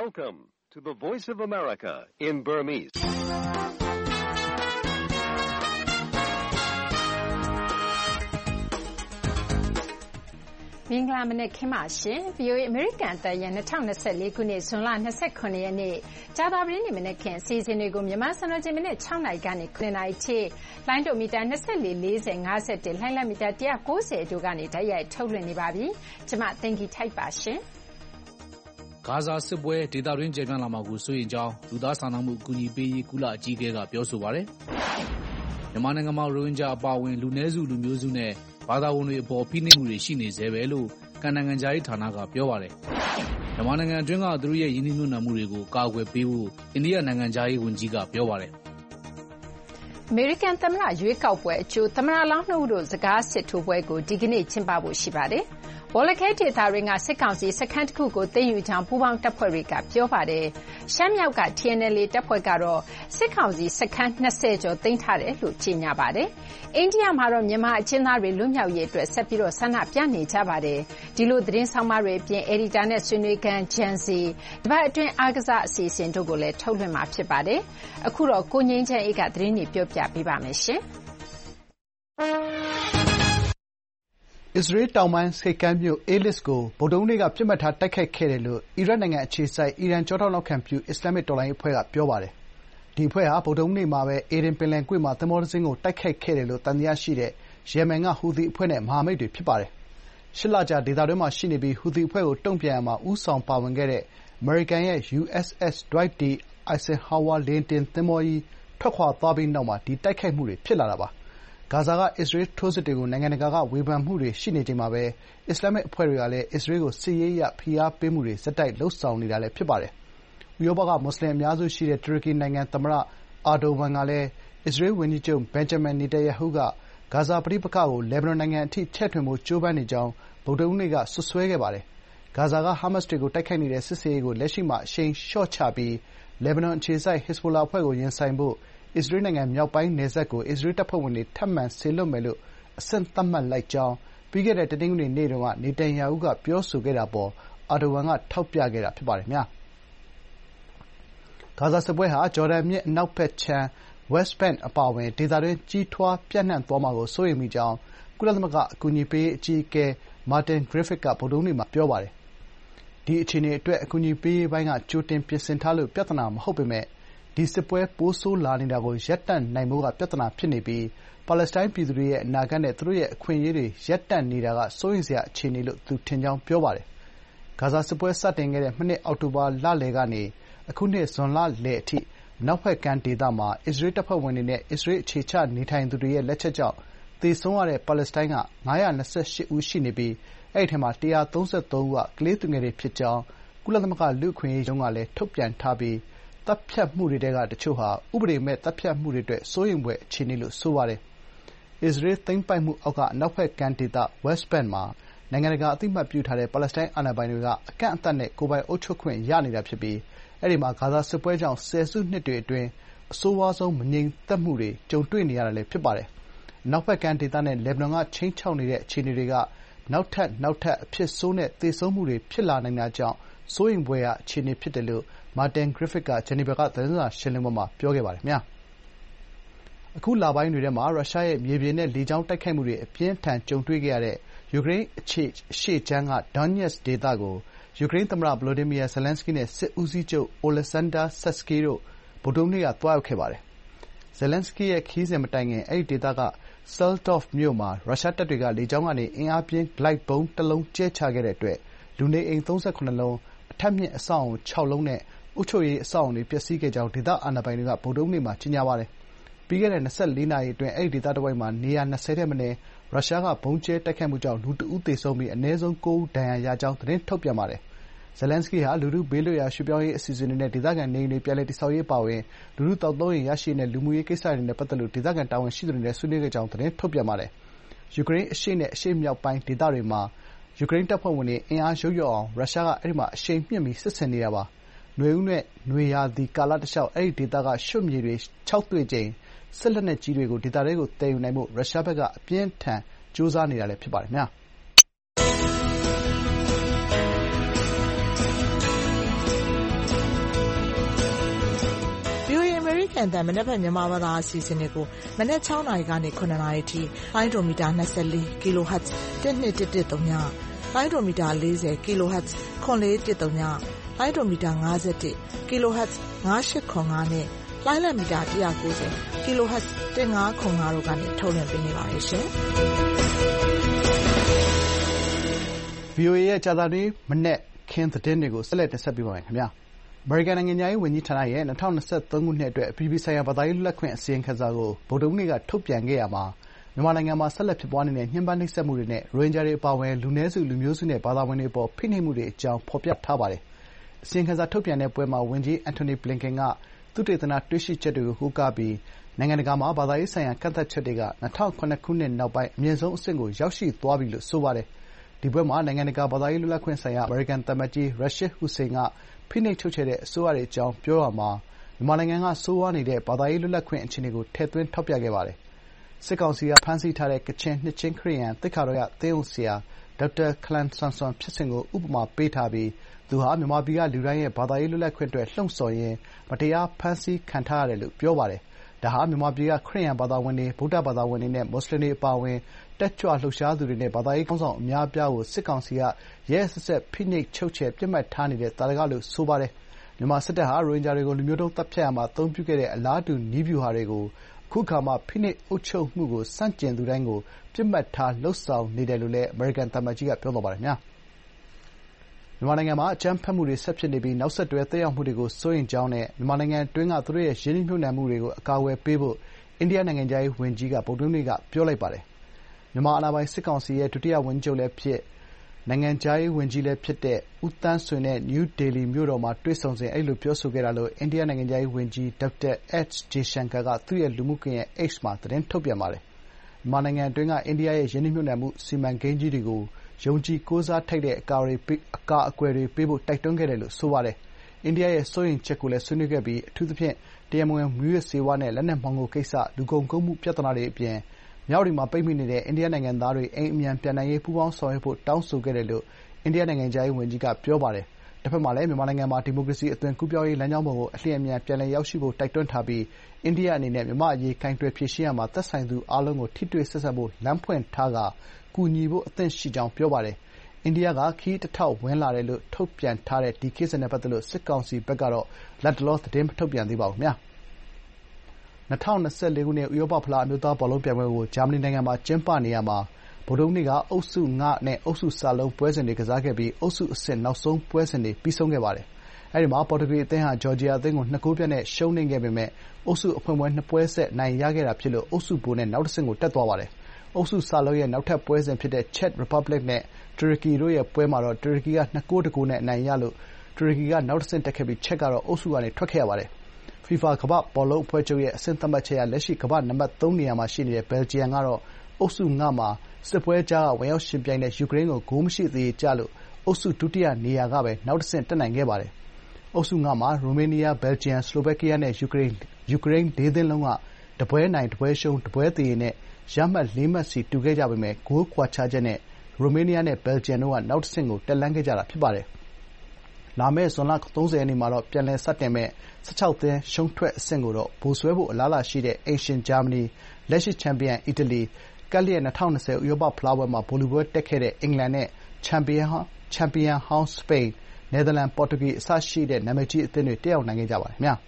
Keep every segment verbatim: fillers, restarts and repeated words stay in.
Welcome to the Voice of America in Burmese. ။မင်္ဂလာမနက်ခင်းပါရှင်။ VOA အမေရိကန်အသံရဲ့၂၀၂၄ခုနှစ်ဇွန်လ၂၇ရက်နေ့ကြာသပတေးနေ့မနက်ခင်းအစီအစဉ်တွေကိုမြန်မာစံတော်ချိန်မနက်၆နာရီကနေ၇နာရီထိလိုင်းဒိုမီတာ၂၄ ၄၀ ၅၁လှိုင်းလမီတာ၁၉၀တို့ကနေတိုက်ရိုက်ထုတ်လွှင့်နေပါပြီ။ကျွန်မတင်ကြည်ထိုက်ပါရှင်။ဂါဇာစစ်ပွဲဒေသတွင်းကျယ်ပြန့်လာမှာကိုစိုးရိမ်ကြောင်းလူသားစာနာမှုအကူအညီပေးရေးကုလအကြီးအကဲကပြောဆိုပါတယ်။မြန်မာနိုင်ငံမှာရိုဟင်ဂျာအပါအဝင်လူနည်းစုလူမျိုးစုနဲ့ဘာသာဝင်တွေအပေါ်ဖိနှိပ်မှုတွေရှိနေသေးပဲလို့ကန်နိုင်ငံခြားရေးဌာနကပြောပါတယ်။မြန်မာနိုင်ငံအတွင်းကသူတို့ရဲ့ရင်းနှီးမြှုပ်နှံမှုတွေကိုကာကွယ်ပေးဖို့အိန္ဒိယနိုင်ငံခြားရေးဝန်ကြီးကပြောပါတယ်။အမေရိကန်သမ္မတရွေးကောက်ပွဲအကျိုးသမ္မတလောင်းနှစ်ဦးတို့စကားစစ်ထိုးပွဲကိုဒီကနေ့ကျင်းပဖို့ရှိပါတယ်။ဘောလခဲဒေသတွင်းကစစ်ကောင်စီစခန်းတစ်ခုကိုသိမ်းယူကြောင်းပူးပေါင်းတပ်ဖွဲ့တွေကပြောပါတယ်။ရှမ်းမြောက်က T N L A တပ်ဖွဲ့ကတော့စစ်ကောင်စီစခန်း၂၀ကျော်သိမ်းထားတယ်လို့ကြေညာပါတယ်။အိန္ဒိယမှာတော့မြန်မာအကျဉ်းသားတွေလွတ်မြောက်ရေးအတွက်ဆက်ပြီးတော့ဆန္ဒပြနေကြပါတယ်။ဒီလိုသတင်းဆောင်မတွေအပြင်အယ်ဒီတာနဲ့ဆွေးနွေးခန်းဂျန်စီတပတ်အတွင်းအားကစားအစီအစဉ်တို့ကိုလည်းထုတ်လွှင့်မှာဖြစ်ပါတယ်။အခုတော့ကိုငင်းချမ်းအေးကသတင်းတွေပြောပြပေးပါမယ်ရှင်။အစ္စရေးတောင်ပိုင်းဆိပ်ကမ်းမြို့ Eilis ကိုဗုဒ္ဓဟူးနေ့ကပစ်မှတ်ထားတိုက်ခိုက်ခဲ့တယ်လို့အီရတ်နိုင်ငံအခြေစိုက်အီရန်ကျောထောက်နောက်ခံပြုအစ္စလာမ္မစ်တော်လှန်ရေးအဖွဲ့ကပြောပါတယ်။ဒီအဖွဲ့ဟာဗုဒ္ဓဟူးနေ့မှာပဲအေဒင်ပင်လယ်ကွေ့မှာသင်္ဘောတစင်းကိုတိုက်ခိုက်ခဲ့တယ်လို့သံသယရှိတဲ့ယီမင်ကဟူသီအဖွဲ့နဲ့မဟာမိတ်တွေဖြစ်ပါတယ်။ရှစ်လကြာဒေသတွင်းမှာရှိနေပြီးဟူသီအဖွဲ့ကိုတုံ့ပြန်ရာမှာဦးဆောင်ပါဝင်ခဲ့တဲ့အမေရိကန်ရဲ့ U S S Dwight D. Eisenhower လေယာဉ်တင်သင်္ဘောကြီးထွက်ခွာသွားပြီးနောက်မှာဒီတိုက်ခိုက်မှုတွေဖြစ်လာတာပါ။ဂါဇာကအစ္စရေးထိုးစစ်တွေကိုနိုင်ငံတကာကဝေဖန်မှုတွေရှိနေချိန်မှာပဲအစ္စလာမ္မစ်အဖွဲ့တွေကလည်းအစ္စရေးကိုစစ်ရေးအရဖိအားပေးမှုတွေဆက်တိုက်လုပ်ဆောင်နေတာလည်းဖြစ်ပါတယ်။ဥရောပကမွတ်ဆလင်အများစုရှိတဲ့တူရကီနိုင်ငံသမ္မတအာဒိုဝမ်ကလည်းအစ္စရေးဝန်ကြီးချုပ်ဘင်ဂျမင်နေတန်ယာဟုကဂါဇာပဋိပက္ခကိုလက်ဘနွန်နိုင်ငံအထိချဲ့ထွင်ဖို့ကြိုးပမ်းနေကြောင်းဗုဒ္ဓဟူးနေ့ကစွပ်စွဲခဲ့ပါတယ်။ဂါဇာကဟာမတ်စ်တွေကိုတိုက်ခိုက်နေတဲ့စစ်ဆင်ရေးကိုလက်ရှိမှာအရှိန်လျှော့ချပြီးလက်ဘနွန်အခြေစိုက်ဟက်ဇ်ဘိုလာအဖွဲ့ကိုရင်ဆိုင်ဖို့အစ္စရေးနိုင်ငံမြောက်ပိုင်းနယ်စပ်ကိုအစ္စရေးတပ်ဖွဲ့ဝင်တွေထပ်မံစေလွှတ်မယ်လို့အဆင့်သတ်မှတ်လိုက်ကြောင်းပြီးခဲ့တဲ့တနင်္ဂနွေနေ့တုန်းကနေတန်ယာဟုကပြောဆိုခဲ့တာအပေါ်အာဒိုဝမ်ကထောက်ပြခဲ့တာဖြစ်ပါတယ်။ဂါဇာစစ်ပွဲဟာဂျော်ဒန်မြစ်အနောက်ဘက်ခြမ်း West Bank အပါအဝင်ဒေသတွင်းကြီးထွားပြန့်နှံ့သွားမှာကိုစိုးရိမ်မိကြောင်းကုလသမဂ္ဂအကူအညီပေးရေးအကြီးအကဲမာတင်ဂရစ်ဖစ်ကဗုဒ္ဓဟူးနေ့မှာပြောပါတယ်။ဒီအခြေအနေအတွက်အကူအညီပေးရေးပိုင်းကကြိုတင်ပြင်ဆင်ထားလို့ပြဿနာမဟုတ်ပေမယ့်ဒီစစ်ပွဲပိုဆိုးလာနေတာကိုရပ်တန့်နိုင်ဖို့ကပြဿနာဖြစ်နေပြီးပါလက်စတိုင်းပြည်သူတွေရဲ့အနာဂတ်နဲ့သူတို့ရဲ့အခွင့်အရေးတွေရပ်တန့်နေတာကစိုးရိမ်စရာအခြေအနေလို့သူထင်ကြောင်းပြောပါတယ်။ဂါဇာစစ်ပွဲစတင်ခဲ့တဲ့မနှစ်အောက်တိုဘာလလယ်ကနေအခုနှစ်ဇွန်လလယ်အထိအနောက်ဘက်ကမ်းဒေသမှာအစ္စရေးတပ်ဖွဲ့ဝင်တွေနဲ့အစ္စရေးအခြေချနေထိုင်သူတွေရဲ့လက်ချက်ကြောင့်သေဆုံးရတဲ့ပါလက်စတိုင်းက၅၂၈ဦးရှိနေပြီးအဲဒီထဲမှာ၁၃၃ဦးကကလေးသူငယ်တွေဖြစ်ကြောင်းကုလသမဂ္ဂလူ့အခွင့်အရေးရုံးကလည်းထုတ်ပြန်ထားပြီးသတ်ဖြတ်မှုတွေထဲကတချို့ဟာဥပဒေမဲ့သတ်ဖြတ်မှုတွေအတွက်စိုးရိမ်ဖွယ်အခြေအနေလို့ဆိုပါတယ်။အစ္စရေးသိမ်းပိုက်မှုအောက်ကအနောက်ဘက်ကမ်းဒေသ West Bank မှာနိုင်ငံတကာအသိအမှတ်ပြုထားတဲ့ပါလက်စတိုင်းအာဏာပိုင်တွေကအကန့်အသတ်နဲ့ကိုယ်ပိုင်အုပ်ချုပ်ခွင့်ရနေတာဖြစ်ပြီးအဲဒီမှာဂါဇာစစ်ပွဲကြောင့်ဆယ်စုနှစ်တွေအတွင်းအဆိုးဝါးဆုံးမငြိမ်သက်မှုတွေကြုံတွေ့နေရတာလည်းဖြစ်ပါတယ်။အနောက်ဘက်ကမ်းဒေသနဲ့လက်ဘနွန်ကခြိမ်းခြောက်နေတဲ့အခြေအနေတွေကနောက်ထပ်နောက်ထပ်အဖြစ်ဆိုးနဲ့သေဆုံးမှုတွေဖြစ်လာနိုင်တာကြောင့်စိုးရိမ်ဖွယ်ရာအခြေအနေဖြစ်တယ်လို့မာတင်ဂရစ်ဖစ်ကဂျနီဗာကသတင်းစာရှင်းလင်းပွဲမှာပြောခဲ့ပါတယ်။အခုလပိုင်းတွေထဲမှာရုရှားရဲ့မြေပြင်နဲ့လေကြောင်းတိုက်ခိုက်မှုတွေအပြင်းအထန်ကြုံတွေ့ခဲ့ရတဲ့ယူကရိန်းအရှေ့ခြမ်းက Donetsk ဒေသကိုယူကရိန်းသမ္မတဗလိုဒီမီယာဇယ်လန်စကီးနဲ့စစ်ဦးစီးချုပ်အိုလက်ဆန်ဒါဆက်စကီးတို့ဗုဒ္ဓဟူးနေ့ကသွားရောက်ခဲ့ပါတယ်။ဇယ်လန်စကီးရဲ့ခရီးစဉ်မတိုင်ခင်အဲဒီဒေသက Saratov မြို့မှာရုရှားတပ်တွေကလေကြောင်းကနေအင်အားပြင်းဂလိုက်ဗုံးတလုံးကြဲချခဲ့တဲ့အတွက်လူနေအိမ်သုံးဆယ့်ခုနစ်လုံးအထပ်မြင့်အဆောက်အအုံခြောက်လုံးနဲ့အုပ်ချုပ်ရေးအဆောက်အအုံတွေပျက်စီးခဲ့ကြောင်းဒေသအာဏာပိုင်တွေကဗုဒ္ဓဟူးနေ့မှာကြေညာပါတယ်။ပြီးခဲ့တဲ့၂၄နာရီအတွင်းအဲဒီဒေသတဝိုက်မှာနေရာ၂၀ထက်မနည်းရုရှားကဗုံးကြဲတိုက်ခိုက်မှုကြောင့်လူတဦးသေဆုံးပြီးအနည်းဆုံးကိုးဦးဒဏ်ရာရကြောင်းသတင်းထုတ်ပြန်ပါတယ်။ဇယ်လန်စကီးဟာလူထုဘေးလွတ်ရာရွှေ့ပြောင်းရေးအစီအစဉ်တွေနဲ့ဒေသခံနေအိမ်တွေပြန်လည်တည်ဆောက်ရေးအပါအဝင်လူထုသောက်သုံးရေရရှိရေးနဲ့လူမှုရေးကိစ္စတွေနဲ့ပတ်သက်လို့ဒေသခံတာဝန်ရှိသူတွေနဲ့ဆွေးနွေးခဲ့ကြောင်းသတင်းထုတ်ပြန်ပါတယ်။ယူကရိန်းအရှေ့နဲ့အရှေ့မြောက်ပိုင်းဒေသတွေမှာယူကရိန်းတပ်ဖွဲ့ဝင်တွေအင်အားယုတ်လျော့အောင်ရုရှားကအဲဒီမှာအရှိန်မြှင့်ပြီးစစ်ဆင်နေတာပါ။နွေဦးနဲ့နွေရာသီကာလတလျှောက်အဲဒီဒေသကရွံ့မြေတွေခြောက်သွေ့ချိန်စစ်လက်နက်ကြီးတွေကိုဒေသထဲကိုသယ်ယူနိုင်ဖို့ရုရှားဘက်ကအပြင်းအထန်ကြိုးစားနေတာလည်းဖြစ်ပါတယ်။န်တန်မနက်ဖြန်မြန်မာဘာသာအစီအစဉ်တွေကိုမနက်၆နာရီကနေ၇နာရီထိလိုင်းဒိုမီတာ၂၄ kHz တစ်နှစ်တစ်တစ်သုံးညလိုင်းဒိုမီတာ၄၀ kHz ခွန်လေးတစ်သုံးညလိုင်းဒိုမီတာ၅၁ kHz ၅၈ခွန်၅နဲ့လိုင်းလံမီတာ၁၉၀ kHz ၁၅ခွန်၅တို့ကနေထုတ်လွှင့်ပေးနေပါတယ်ရှင်။ဗွီအိုအေ ရဲ့ကြာသပတေးမနက်ခင်းသတင်းတွေကိုဆက်လက်တင်ဆက်ပေးပါမယ်ခင်ဗျာ။အမေရိကန်နိုင်ငံခြားရေးဝန်ကြီးဌာနရဲ့၂၀၂၃ခုနှစ်အတွက်အပြည်ပြည်ဆိုင်ရာဘာသာရေးလွတ်လပ်ခွင့်အစီရင်ခံစာကိုဗုဒ္ဓဟူးနေ့ကထုတ်ပြန်ခဲ့ရာမှာမြန်မာနိုင်ငံမှာဆက်လက်ဖြစ်ပွားနေတဲ့ညှဉ်းပန်းနှိပ်စက်မှုတွေနဲ့ရိုဟင်ဂျာတွေအပါအဝင်လူနည်းစုလူမျိုးစုနဲ့ဘာသာဝင်တွေအပေါ်ဖိနှိပ်မှုတွေအကြောင်းဖော်ပြထားပါတယ်။အစီရင်ခံစာထုတ်ပြန်တဲ့ပွဲမှာဝန်ကြီး Antony Blinken ကသုတေသနတွေ့ရှိချက်တွေကိုကိုးကားပြီးနိုင်ငံတကာမှာဘာသာရေးဆိုင်ရာကန့်သတ်ချက်တွေက၂၀၀၇ခုနှစ်နောက်ပိုင်းအမြင့်ဆုံးအဆင့်ကိုရောက်ရှိသွားပြီလို့ဆိုပါတယ်။ဒီပွဲမှာနိုင်ငံတကာဘာသာရေးလွတ်လပ်ခွင့်ဆိုင်ရာအမေရိကန်သံအမတ်ကြီး Rashid Hussain ကဖိနှိပ်ချုပ်ချယ်တဲ့အစိုးရတွေအကြောင်းပြောရာမှာမြန်မာနိုင်ငံကဆိုးဝါးနေတဲ့ဘာသာရေးလွတ်လပ်ခွင့်အခြေအနေကိုထည့်သွင်းထောက်ပြခဲ့ပါတယ်။စစ်ကောင်စီကဖမ်းဆီးထားတဲ့ကချင်နှစ်ခြင်းခရစ်ယာန်သိက္ခာတော်ရသင်းအုပ်ဆရာဒေါက်တာခလမ်ဆမ်ဆွမ်ဖြစ်စဉ်ကိုဥပမာပေးထားပြီးသူဟာမြန်မာပြည်ကလူတိုင်းရဲ့ဘာသာရေးလွတ်လပ်ခွင့်အတွက်လှုံ့ဆော်ရင်းမတရားဖမ်းဆီးခံထားရတယ်လို့ပြောပါတယ်။ဒါဟာမြန်မာပြည်ကခရစ်ယာန်ဘာသာဝင်တွေ၊ဗုဒ္ဓဘာသာဝင်တွေနဲ့မွတ်ဆလင်တွေအပါအဝင်တက်ကြွလှုပ်ရှားသူတွေနဲ့ဘာသာရေးခေါင်းဆောင်အများအပြားကိုစစ်ကောင်စီကရက်ရက်စက်စက်ဖိနှိပ်ချုပ်ချယ်ပစ်မှတ်ထားနေတဲ့သာဓကလို့ဆိုပါတယ်။မြန်မာစစ်တပ်ဟာရိုဟင်ဂျာတွေကိုလူမျိုးတုံးသတ်ဖြတ်ရာမှာအသုံးပြုခဲ့တဲ့အလားတူနည်းဗျူဟာတွေကိုအခုအခါမှာဖိနှိပ်အုပ်ချုပ်မှုကိုဆန့်ကျင်သူတိုင်းကိုပစ်မှတ်ထားလုပ်ဆောင်နေတယ်လို့လည်းအမေရိကန်သံအမတ်ကြီးကပြောသွားပါတယ်။မြန်မာနိုင်ငံမှာအကြမ်းဖက်မှုတွေဆက်ဖြစ်နေပြီးနောက်ဆက်တွဲသက်ရောက်မှုတွေကိုစိုးရိမ်ကြောင်းနဲ့မြန်မာနိုင်ငံအတွင်းကသူတို့ရဲ့ရင်းနှီးမြှုပ်နှံမှုတွေကိုအကာအကွယ်ပေးဖို့အိန္ဒိယနိုင်ငံခြားရေးဝန်ကြီးကဗုဒ္ဓဟူးနေ့ကပြောလိုက်ပါတယ်။မြန်မာအာဏာပိုင်စစ်ကောင်စီရဲ့ဒုတိယဝန်ကြီးချုပ်လည်းဖြစ်၊နိုင်ငံခြားရေးဝန်ကြီးလည်းဖြစ်တဲ့ဦးသန်းဆွေနဲ့နယူးဒေလီမြို့တော်မှာတွေ့ဆုံစဉ်အဲဒီလိုပြောဆိုခဲ့တာလို့အိန္ဒိယနိုင်ငံခြားရေးဝန်ကြီးဒေါက်တာ H. Jaishankar ကသူ့ရဲ့လူမှုကွန်ရက် X မှာသတင်းထုတ်ပြန်ပါတယ်။မြန်မာနိုင်ငံအတွင်းကအိန္ဒိယရဲ့ရင်းနှီးမြှုပ်နှံမှုစီမံကိန်းကြီးတွေကိုယုံကြည်ကိုးစားထိုက်တဲ့အကာအကွယ်တွေပေးဖို့တိုက်တွန်းခဲ့တယ်လို့ဆိုပါတယ်။အိန္ဒိယရဲ့စိုးရိမ်ချက်ကိုလည်းဆွေးနွေးခဲ့ပြီးအထူးသဖြင့်တရားမဝင်မူးယစ်ဆေးဝါးနဲ့လက်နက်မှောင်ခိုကိစ္စ၊လူကုန်ကူးမှုပြဿနာတွေအပြင်မြဝတီမှာပိတ်မိနေတဲ့အိန္ဒိယနိုင်ငံသားတွေအိမ်အမြန်ပြန်နိုင်ရေးပူးပေါင်းဆောင်ရွက်ဖို့တောင်းဆိုခဲ့တယ်လို့အိန္ဒိယနိုင်ငံခြားရေးဝန်ကြီးကပြောပါတယ်။တဘက်မှာလည်းမြန်မာနိုင်ငံမှာဒီမိုကရေစီအသွင်ကူးပြောင်းရေးလမ်းကြောင်းပေါ်ကိုအလျင်အမြန်ပြန်လည်ရောက်ရှိဖို့တိုက်တွန်းထားပြီးအိန္ဒိယအနေနဲ့မြန်မာ့အရေးကိုင်တွယ်ဖြေရှင်းရာမှာသက်ဆိုင်သူအားလုံးကိုထိတွေ့ဆက်ဆံဖို့လမ်းဖွင့်ထားကာကူညီဖို့အသင့်ရှိကြောင်းပြောပါတယ်။အိန္ဒိယကခရီးတထောက်ဝင်လာတယ်လို့ထုတ်ပြန်ထားတဲ့ဒီခရီးစဉ်နဲ့ပတ်သက်လို့စစ်ကောင်စီဘက်ကတော့လတ်တလောသတင်းမထုတ်ပြန်သေးပါဘူး။၂၀၂၄ခုနှစ်ဥရောပဖလားအမျိုးသားဘောလုံးပြိုင်ပွဲကိုဂျာမနီနိုင်ငံမှာကျင်းပနေရာမှာဗုဒ္ဓဟူးနေ့ကအုပ်စုငနဲ့အုပ်စုဆလုံးပွဲစဉ်တွေကစားခဲ့ပြီးအုပ်စုအဆင့်နောက်ဆုံးပွဲစဉ်တွေပြီးဆုံးခဲ့ပါတယ်။အဲဒီမှာပေါ်တူဂီအသင်းဟာဂျော်ဂျီယာအသင်းကို၂ဂိုးပြတ်နဲ့ရှုံးနိမ့်ခဲ့ပေမယ့်အုပ်စုအဖွင့်ပွဲနှစ်ပွဲဆက်အနိုင်ရခဲ့တာဖြစ်လို့အုပ်စုဗိုလ်နဲ့နောက်တဆင့်ကိုတက်သွားပါတယ်။အုပ်စုဆလုံးရဲ့နောက်ထပ်ပွဲစဉ်ဖြစ်တဲ့ချက်ရီပတ်ဘလစ်နဲ့တူရကီတို့ရဲ့ပွဲမှာတော့တူရကီက၂ဂိုး၁ဂိုးနဲ့အနိုင်ရလို့တူရကီကနောက်တဆင့်တက်ခဲ့ပြီးချက်ကတော့အုပ်စုကနေထွက်ခဲ့ရပါတယ်။ FIFA ကမ္ဘာ့ဘောလုံးအဖွဲ့ချုပ်ရဲ့အဆင့်သတ်မှတ်ချက်အရလက်ရှိကမ္ဘာ့နံပါတ်သုံးနေရာမှာရှိနေတဲ့ဘယ်လ်ဂျီယံကတော့အုပ်စုငမှာစစ်ပွဲကြားကဝင်ရောက်ယှဉ်ပြိုင်တဲ့ယူကရိန်းကိုဂိုးမရှိသရေကျလို့အုပ်စုဒုတိယနေရာကပဲနောက်တဆင့်တက်နိုင်ခဲ့ပါတယ်။အုပ်စုငမှာရိုမေးနီးယား၊ဘယ်လ်ဂျီယံ၊ဆလိုဗက်ကီးယားနဲ့ယူကရိန်းလေးသင်းလုံးကတပွဲနိုင်တပွဲရှုံးတပွဲသရေနဲ့ရမှတ်လေးမှတ်စီတူခဲ့ကြပေမယ့်ဂိုးကွာခြားချက်နဲ့ရိုမေးနီးယားနဲ့ဘယ်လ်ဂျီယံတို့ကနောက်တဆင့်ကိုတက်လှမ်းခဲ့ကြတာဖြစ်ပါတယ်။လာမယ့်ဇွန်လ၃၀ရက်နေ့မှာတော့ပြန်လည်စတင်မယ့်၁၆သင်းရှုံးထွက်အဆင့်ကိုတော့ဗိုလ်စွဲဖို့အလားအလာရှိတဲ့အိမ်ရှင်ဂျာမနီ၊လက်ရှိချန်ပီယံအီတလီ၊ကပ်လျက်၂၀၂၀ဥရောပဖလားပွဲမှာဗိုလ်လုပွဲတက်ခဲ့တဲ့အင်္ဂလန်နဲ့ချန်ပီယံဟောင်းစပိန်၊နယ်သာလန်၊ပေါ်တူဂီအစရှိတဲ့နာမည်ကြီးအသင်းတွေတက်ရောက်နိုင်ခဲ့ကြပါတယ်ခင်ဗျာ။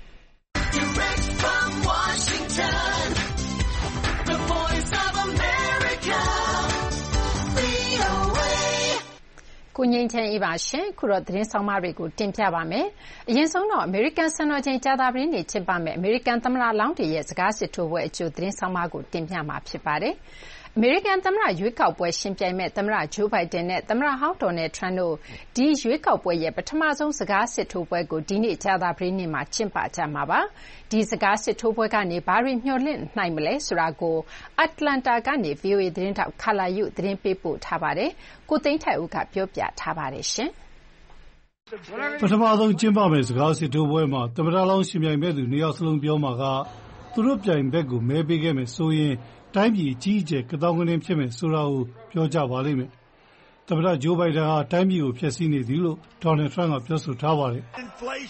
။ကိုငြိမ်းချမ်းအေးပါရှင်။အခုတော့သတင်းဆောင်းပါးတွေကိုတင်ပြပါမယ်။အရင်ဆုံးတော့အမေရိကန်စံတော်ချိန်ကြာသပတေးနေ့ကျင်းပမယ့်အမေရိကန်သမ္မတလောင်းတွေရဲ့စကားစစ်ထိုးပွဲအကြိုသတင်းဆောင်းပါးကိုတင်ပြမှာဖြစ်ပါတယ်။အမေရိကန်သမ္မတရွေးကောက်ပွဲယှဉ်ပြိုင်မယ့်သမ္မတ Joe Biden နဲ့သမ္မတဟောင်း Donald Trump တို့ဒီရွေးကောက်ပွဲရဲ့ပထမဆုံးစကားစစ်ထိုးပွဲကိုဒီနေ့ကြာသပတေးနေ့မှာကျင်းပကြမှာပါ။ဒီစကားစစ်ထိုးပွဲကနေဘာတွေမျှော်လင့်နိုင်မလဲဆိုတာကိုအတ္တလန္တာကနေ ဗွီအိုအေသတင်းထောက် Carla Yu သတင်းပေးပို့ထားပါတယ်။ကိုသိန်းထိုက်ဦးကပြောပြထားပါတယ်ရှင်။ပထမဆုံးကျင်းပမယ့်စကားစစ်ထိုးပွဲမှာသမ္မတလောင်းရှင်ပြိုင်မဲ့သူနှစ်ယောက်စလုံးပြောမှာကသူတို့ပြိုင်ဘက်ကိုမဲပေးခဲ့မယ်ဆိုရင်တိုင်းပြည်အကြီးအကျယ်ကသောင်းကနင်းဖြစ်မယ်ဆိုတာကိုပြောကြပါလိမ့်မယ်။သမ္မတ Joe Biden ဟာတိုင်းပြည်ကိုဖျက်ဆီးနေသည်လို့ Donald Trump ကပြောဆိုထားပါတယ်။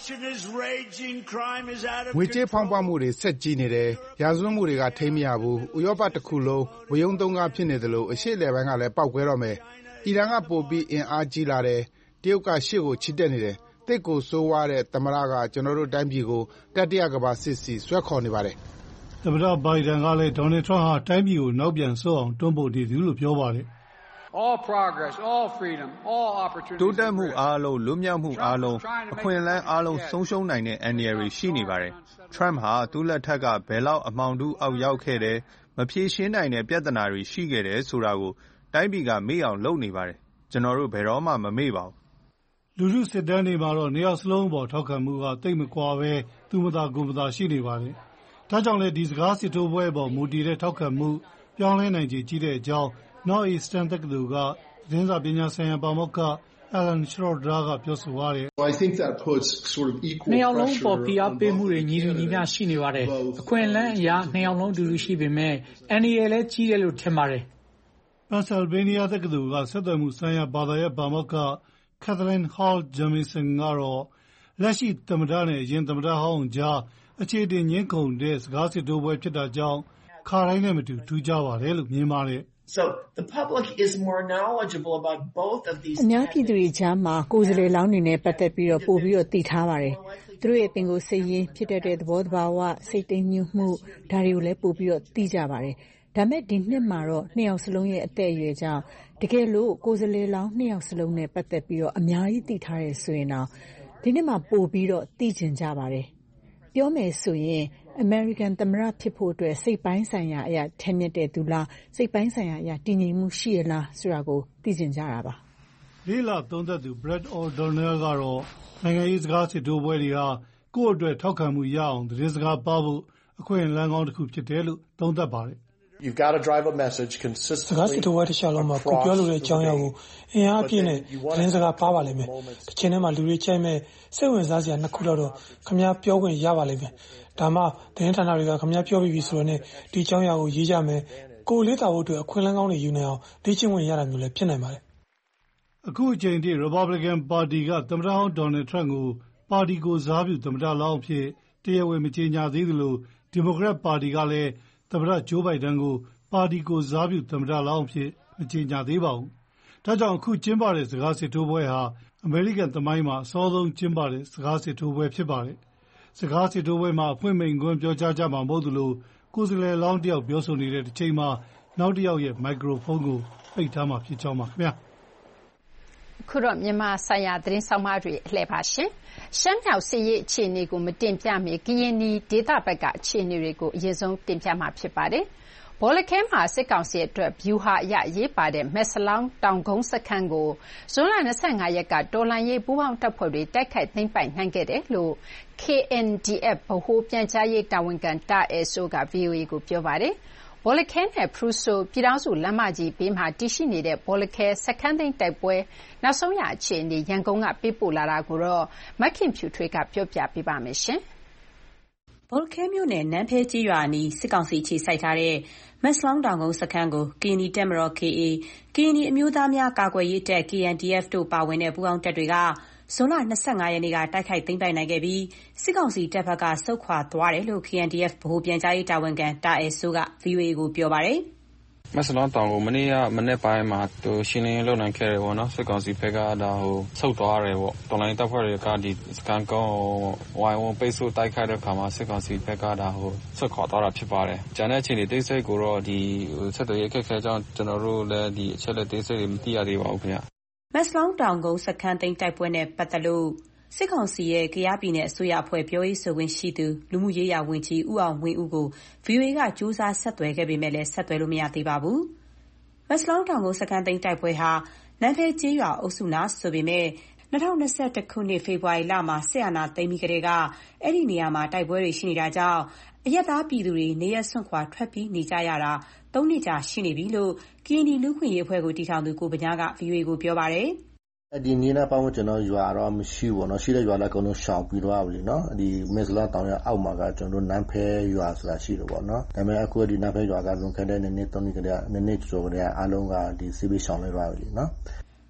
ငွေကြေးဖောင်းပွမှုတွေဆက်ကြီးနေတယ်။ရာဇဝတ်မှုတွေကထိန်းမရဘူး။ဥရောပတစ်ခုလုံးဝရုန်းသုန်းကားဖြစ်နေသလိုအရှေ့အလယ်ပိုင်းကလည်းပေါက်ကွဲတော့မယ်။အီရန်ကပိုပြီးအင်အားကြီးလာတယ်။တရုတ်ကရှေ့ကိုချီတက်နေတယ်။သိပ်ကိုဆိုးဝါးတဲ့သမ္မတကကျွန်တော်တို့တိုင်းပြည်ကိုတတိယကမ္ဘာစစ်ဆီဆွဲခေါ်နေပါတယ်။သမ္မတ Biden ကလည်း Donald Trump ဟာတိုင်းပြည်ကိုနောက်ပြန်ဆုတ်အောင်တွန်းပို့နေသူလို့ပြောပါတယ်။ All progress, all freedom, all opportunity. တိုးတက်မှုအားလုံးလွတ်မြောက်မှုအားလုံးအခွင့်အလမ်းအားလုံးဆုံးရှုံးနိုင်တဲ့အန္တရာယ်တွေရှိနေပါတယ်။ Trump ဟာသူ့လက်ထက်ကဘယ်လောက်အမှောင်တူးအောက်ရောက်ခဲ့တယ်မဖြေရှင်းနိုင်တဲ့ပြဿနာတွေရှိခဲ့တယ်ဆိုတာကိုတိုင်းပြည်ကမေ့အောင်လုပ်နေပါတယ်။ကျွန်တော်တို့ဘယ်တော့မှမမေ့ပါဘူး။လူထုစစ်တမ်းတွေမှာတော့နှစ်ယောက်စလုံးအပေါ်ထောက်ခံမှုကသိပ်မကွာပဲသူမသာကိုယ်မသာရှိနေပါတယ်။ဒါကြောင့်လည်းဒီစကားစစ်ထိုးပွဲအပေါ်မူတည်တဲ့ထောက်ခံမှုပြောင်းလဲနိုင်ခြေကြီးတဲ့အကြောင်းNortheastern တက္ကသိုလ်ကသတင်းစာပညာဆိုင်ရာပါမောက္ခ Alan Schroeder ကပြောဆိုပါတယ်။ I think that puts sort of equal နှစ်ယောက်လုံးပေါ်ဖိအားပေးမှုတွေညီတူညီမျှရှိနေပါတယ်။အခွင့်အလမ်းအရာနှစ်ယောက်လုံးအတူတူရှိပေမဲ့အန်ဒီရယ်လည်းကြီးတယ်လို့ထင်ပါတယ်။ Pennsylvania တက္ကသိုလ်ကဆက်သွယ်မှုဆိုင်ရာဘာသာရပ်ပါမောက္ခ Kathleen Hall Jamieson ကတော့လက်ရှိသမ္မတနဲ့အရင်သမ္မတဟောင်းကြားအခြေတင်ငင်းခုန်တဲ့စကားစစ်ထိုးပွဲဖြစ်တာကြောင့်ခါတိုင်းနဲ့မတူထူးခြားပါတယ်လို့မြင်ပါတယ်။ So the public is more knowledgeable about both of these. အများပြည်သူတွေကြားမှာကိုယ်စားလှယ်လောင်းတွေနဲ့ပတ်သက်ပြီးတော့ပို့ပြီးတော့သိထားပါတယ်။သူတို့ရဲ့ပင်ကိုယ်စိတ်ရင်းဖြစ်တတ်တဲ့သဘောတဘာဝစိတ်သိမ်းညှို့မှုဒါတွေကိုလည်းပို့ပြီးတော့သိကြပါတယ်။ဒါမဲ့ဒီနှစ်မှာတော့နှစ်ယောက်စလုံးရဲ့အသက်အရွယ်ကြောင့်တကယ်လို့ကိုယ်စားလှယ်လောင်းနှစ်ယောက်စလုံးနဲ့ပတ်သက်ပြီးတော့အများကြီးသိထားရဆိုရင်တော့ဒီနှစ်မှာပို့ပြီးတော့သိကျင်ကြပါတယ်။ပြောမယ်ဆိုရင်American သမ္မတဖြစ်ဖို့အတွက်စိတ်ပိုင်းဆိုင်ရာအရာထက်မြက်တဲ့သူလားစိတ်ပိုင်းဆိုင်ရာအရာတည်ငြိမ်မှုရှိရလားဆိုတာကိုသိကျင်ကြတာပါလေးလသုံးသက်သူ Brett O'Donnell ကတော့နိုင်ငံရေးစကားစစ်ထိုးပွဲတွေဟာကိုယ့်အတွက်ထောက်ခံမှုရအောင်သတင်းစကားပါဖို့အခွင့်အလမ်းကောင်းတစ်ခုဖြစ်တယ်လို့သုံးသပ်ပါတယ်။ You've got to drive a message consistently. စကားစစ်ထိုးပွဲတစ်ခြားလုံးမှာကိုပြောလိုတဲ့အကြောင်းအရာကိုအင်အားပြည့်နဲ့သတင်းစကားပါပါလိမ့်မယ်။တစ်ချိန်တည်းမှာလူတွေကြိုက်မဲ့စိတ်ဝင်စားစရာနှစ်ခုတော့ခင်ဗျားပြောခွင့်ရပါလိမ့်မယ်။ဒါမှသတင်းဌာနတွေကခင်ဗျားပြောပြီးပြီဆိုတော့ ਨੇ ဒီအကြောင်းအရာကိုရေးကြမယ်။ကိုလေးတာဖို့အတွက်အခွင့်အလမ်းကောင်းတွေယူနိုင်အောင်လေ့ကျင့်ဝင်ရတာမျိုးလည်းဖြစ်နိုင်ပါတယ်။အခုအချိန်ထိ Republican Party ကသမ္မတဟောင်း Donald Trump ကိုပါတီကိုစားပြုသမ္မတလောင်းအဖြစ်တရားဝင်မကြေညာသေးသလို Democrat Party ကလည်းသမ္မတ Joe Biden ကိုပါတီကိုစားပြုသမ္မတလောင်းအဖြစ်မကြေညာသေးပါဘူး။ဒါကြောင့်အခုကျင်းပတဲ့စကားစစ်ထိုးပွဲဟာအမေရိကန်သမိုင်းမှာအစောဆုံးကျင်းပတဲ့စကားစစ်ထိုးပွဲဖြစ်ပါတယ်။စကားစစ်ထိုးပွဲမှာအဖွင့်မိန့်ခွန်းပြောကြားကြမှာမဟုတ်သလိုကိုယ်စားလှယ်လောင်းတယောက်ပြောဆိုနေတဲ့တစ်ချိန်မှာနောက်တစ်ယောက်ရဲ့မိုက်ခရိုဖုန်းကိုပိတ်ထားမှာဖြစ်ကြောင်းပါခင်ဗျာခုတော့မြန်မာဆိုင်ရာသတင်းဆောင်မတွေအလှည့်ပါရှင်ရှမ်းမြောက်စစ်ရေးအခြေအနေကိုမတင်ပြမီကရင်နီဒေသဘက်ကအခြေအနေတွေကိုအရင်ဆုံးတင်ပြမှာဖြစ်ပါတယ်ဘောလခဲမှာစစ်ကောင်စီအတွက်ဗျူဟာအရရေးပါတဲ့မက်စလောင်းတောင်ကုန်းစခန်းကိုဇွန်လ၂၅ရက်ကတော်လှန်ရေးပူးပေါင်းတပ်ဖွဲ့တွေတိုက်ခိုက်သိမ်းပိုက်နိုင်ခဲ့တယ်လို့ K N D F ဗဟိုပြန်ကြားရေးတာဝန်ခံတာအဲဆိုးက V O A ကိုပြောပါတယ်ဘောလခဲနဲ့ဖရူဆိုပြည်ထောင်စုလမ်းမကြီးဘေးမှာတည်ရှိနေတဲ့ဘောလခဲစခန်းသိမ်းတိုက်ပွဲနောက်ဆုံးရအခြေအနေရန်ကုန်ကပေးပို့လာတာကိုတော့မခင်ဖြူထွေးကပြောပြပေးပါမယ်ရှင်ဘောလခဲမြို့နယ်နန်းဖဲကြီးရွာနီးစစ်ကောင်စီခြေစိုက်ထားတဲ့မက်စလောင်းတောင်ကုန်းစခန်းကိုကရင်နီတပ်မတော် K A ကရင်နီအမျိုးသားများကာကွယ်ရေးတပ် K N D F တို့ပါဝင်တဲ့ပူးပေါင်းတပ်တွေကဇွန်လ၂၅ရက်နေ့ကတိုက်ခိုက်သိမ်းပိုက်နိုင်ခဲ့ပြီးစစ်ကောင်စီတပ်ဘက်ကဆုတ်ခွာသွားတယ်လို့ K N D F ဗဟိုပြန်ကြားရေးတာဝန်ခံတာအဲဆိုးက V O A ကိုပြောပါတယ်မက်စလောင်းတောင်ကိုမနေ့ကမနေ့ပိုင်းမှာသူရှင်းလင်းလုပ်နိုင်ခဲ့တယ်ပေါ့နော်စစ်ကောင်စီဘက်ကဒါဟိုဆုတ်သွားတယ်ပေါ့တော်လိုင်းတပ်ဖွဲ့တွေကဒီစကန်ကောင်းဝိုင်းဝန်းပိတ်ဆို့တိုက်ခိုက်တဲ့အခါမှာစစ်ကောင်စီဘက်ကဒါဟိုဆုတ်ခွာသွားတာဖြစ်ပါတယ်ကျန်တဲ့အချိန်တွေတိတ်ဆိတ်ကိုတော့ဒီဆက်သွယ်ရေးအခက်အခဲကြောင့်ကျွန်တော်တို့လည်းဒီအချက်လက်တိတ်ဆိတ်တွေမသိရသေးပါဘူးခင်ဗျမက်စလောင်းတောင်ကုန်းစခန်းသိမ်းတိုက်ပွဲနဲ့ပတ်သက်လို့စစ်ကောင်စီရဲ့ကယားပြည်နယ်အစိုးရအဖွဲ့ပြောရေးဆိုခွင့်ရှိသူလူမှုရေးရာဝန်ကြီးဦးအောင်ဝင်းဦးကို V O A ကစူးစမ်းဆက်သွယ်ခဲ့ပေမဲ့လည်းဆက်သွယ်လို့မရသေးပါဘူး။မက်စလောင်းတောင်ကုန်းစခန်းသိမ်းတိုက်ပွဲဟာနန်းဖဲကျေးရွာအုပ်စုနာဆိုပေမဲ့၂၀၂၁ခုနှစ်ဖေဖော်ဝါရီလမှာစစ်အာဏာသိမ်းပြီးကတည်းကအဲ့ဒီနေရာမှာတိုက်ပွဲတွေရှိနေတာကြောင့်အရပ်သားပြည်သူတွေနေရပ်စွန့်ခွာထွက်ပြေးနေကြရတာသုံးနှစ်ကြာရှိနေပြီလို့ကရင်နီလူ့ခွင့်ရေးအဖွဲ့ကိုတည်ထောင်သူကိုဗညားက V O A ကိုပြောပါတယ်ဒီနေ့နောက်ပိုင်းကျွန်တော်ရွာတော့မရှိဘူးเนาะရှိတဲ့ရွာလည်းအကုန်လုံးရှောင်ပြီးတော့ပြီเนาะဒီမက်စလောင်းတောင်ရအောက်မှာကကျွန်တော်တို့နန်းဖဲရွာဆိုတာရှိတယ်ပေါ့เนาะဒါပေမဲ့အခုဒီနန်းဖဲရွာကလွန်ခဲ့တဲ့နှစ်နှစ်သုံးနှစ်ကတည်းကနှစ်နှစ်ကျော်ကတည်းကအားလုံးကဒီစီးပြီးရှောင်လိုက်ပါပြီเนาะမ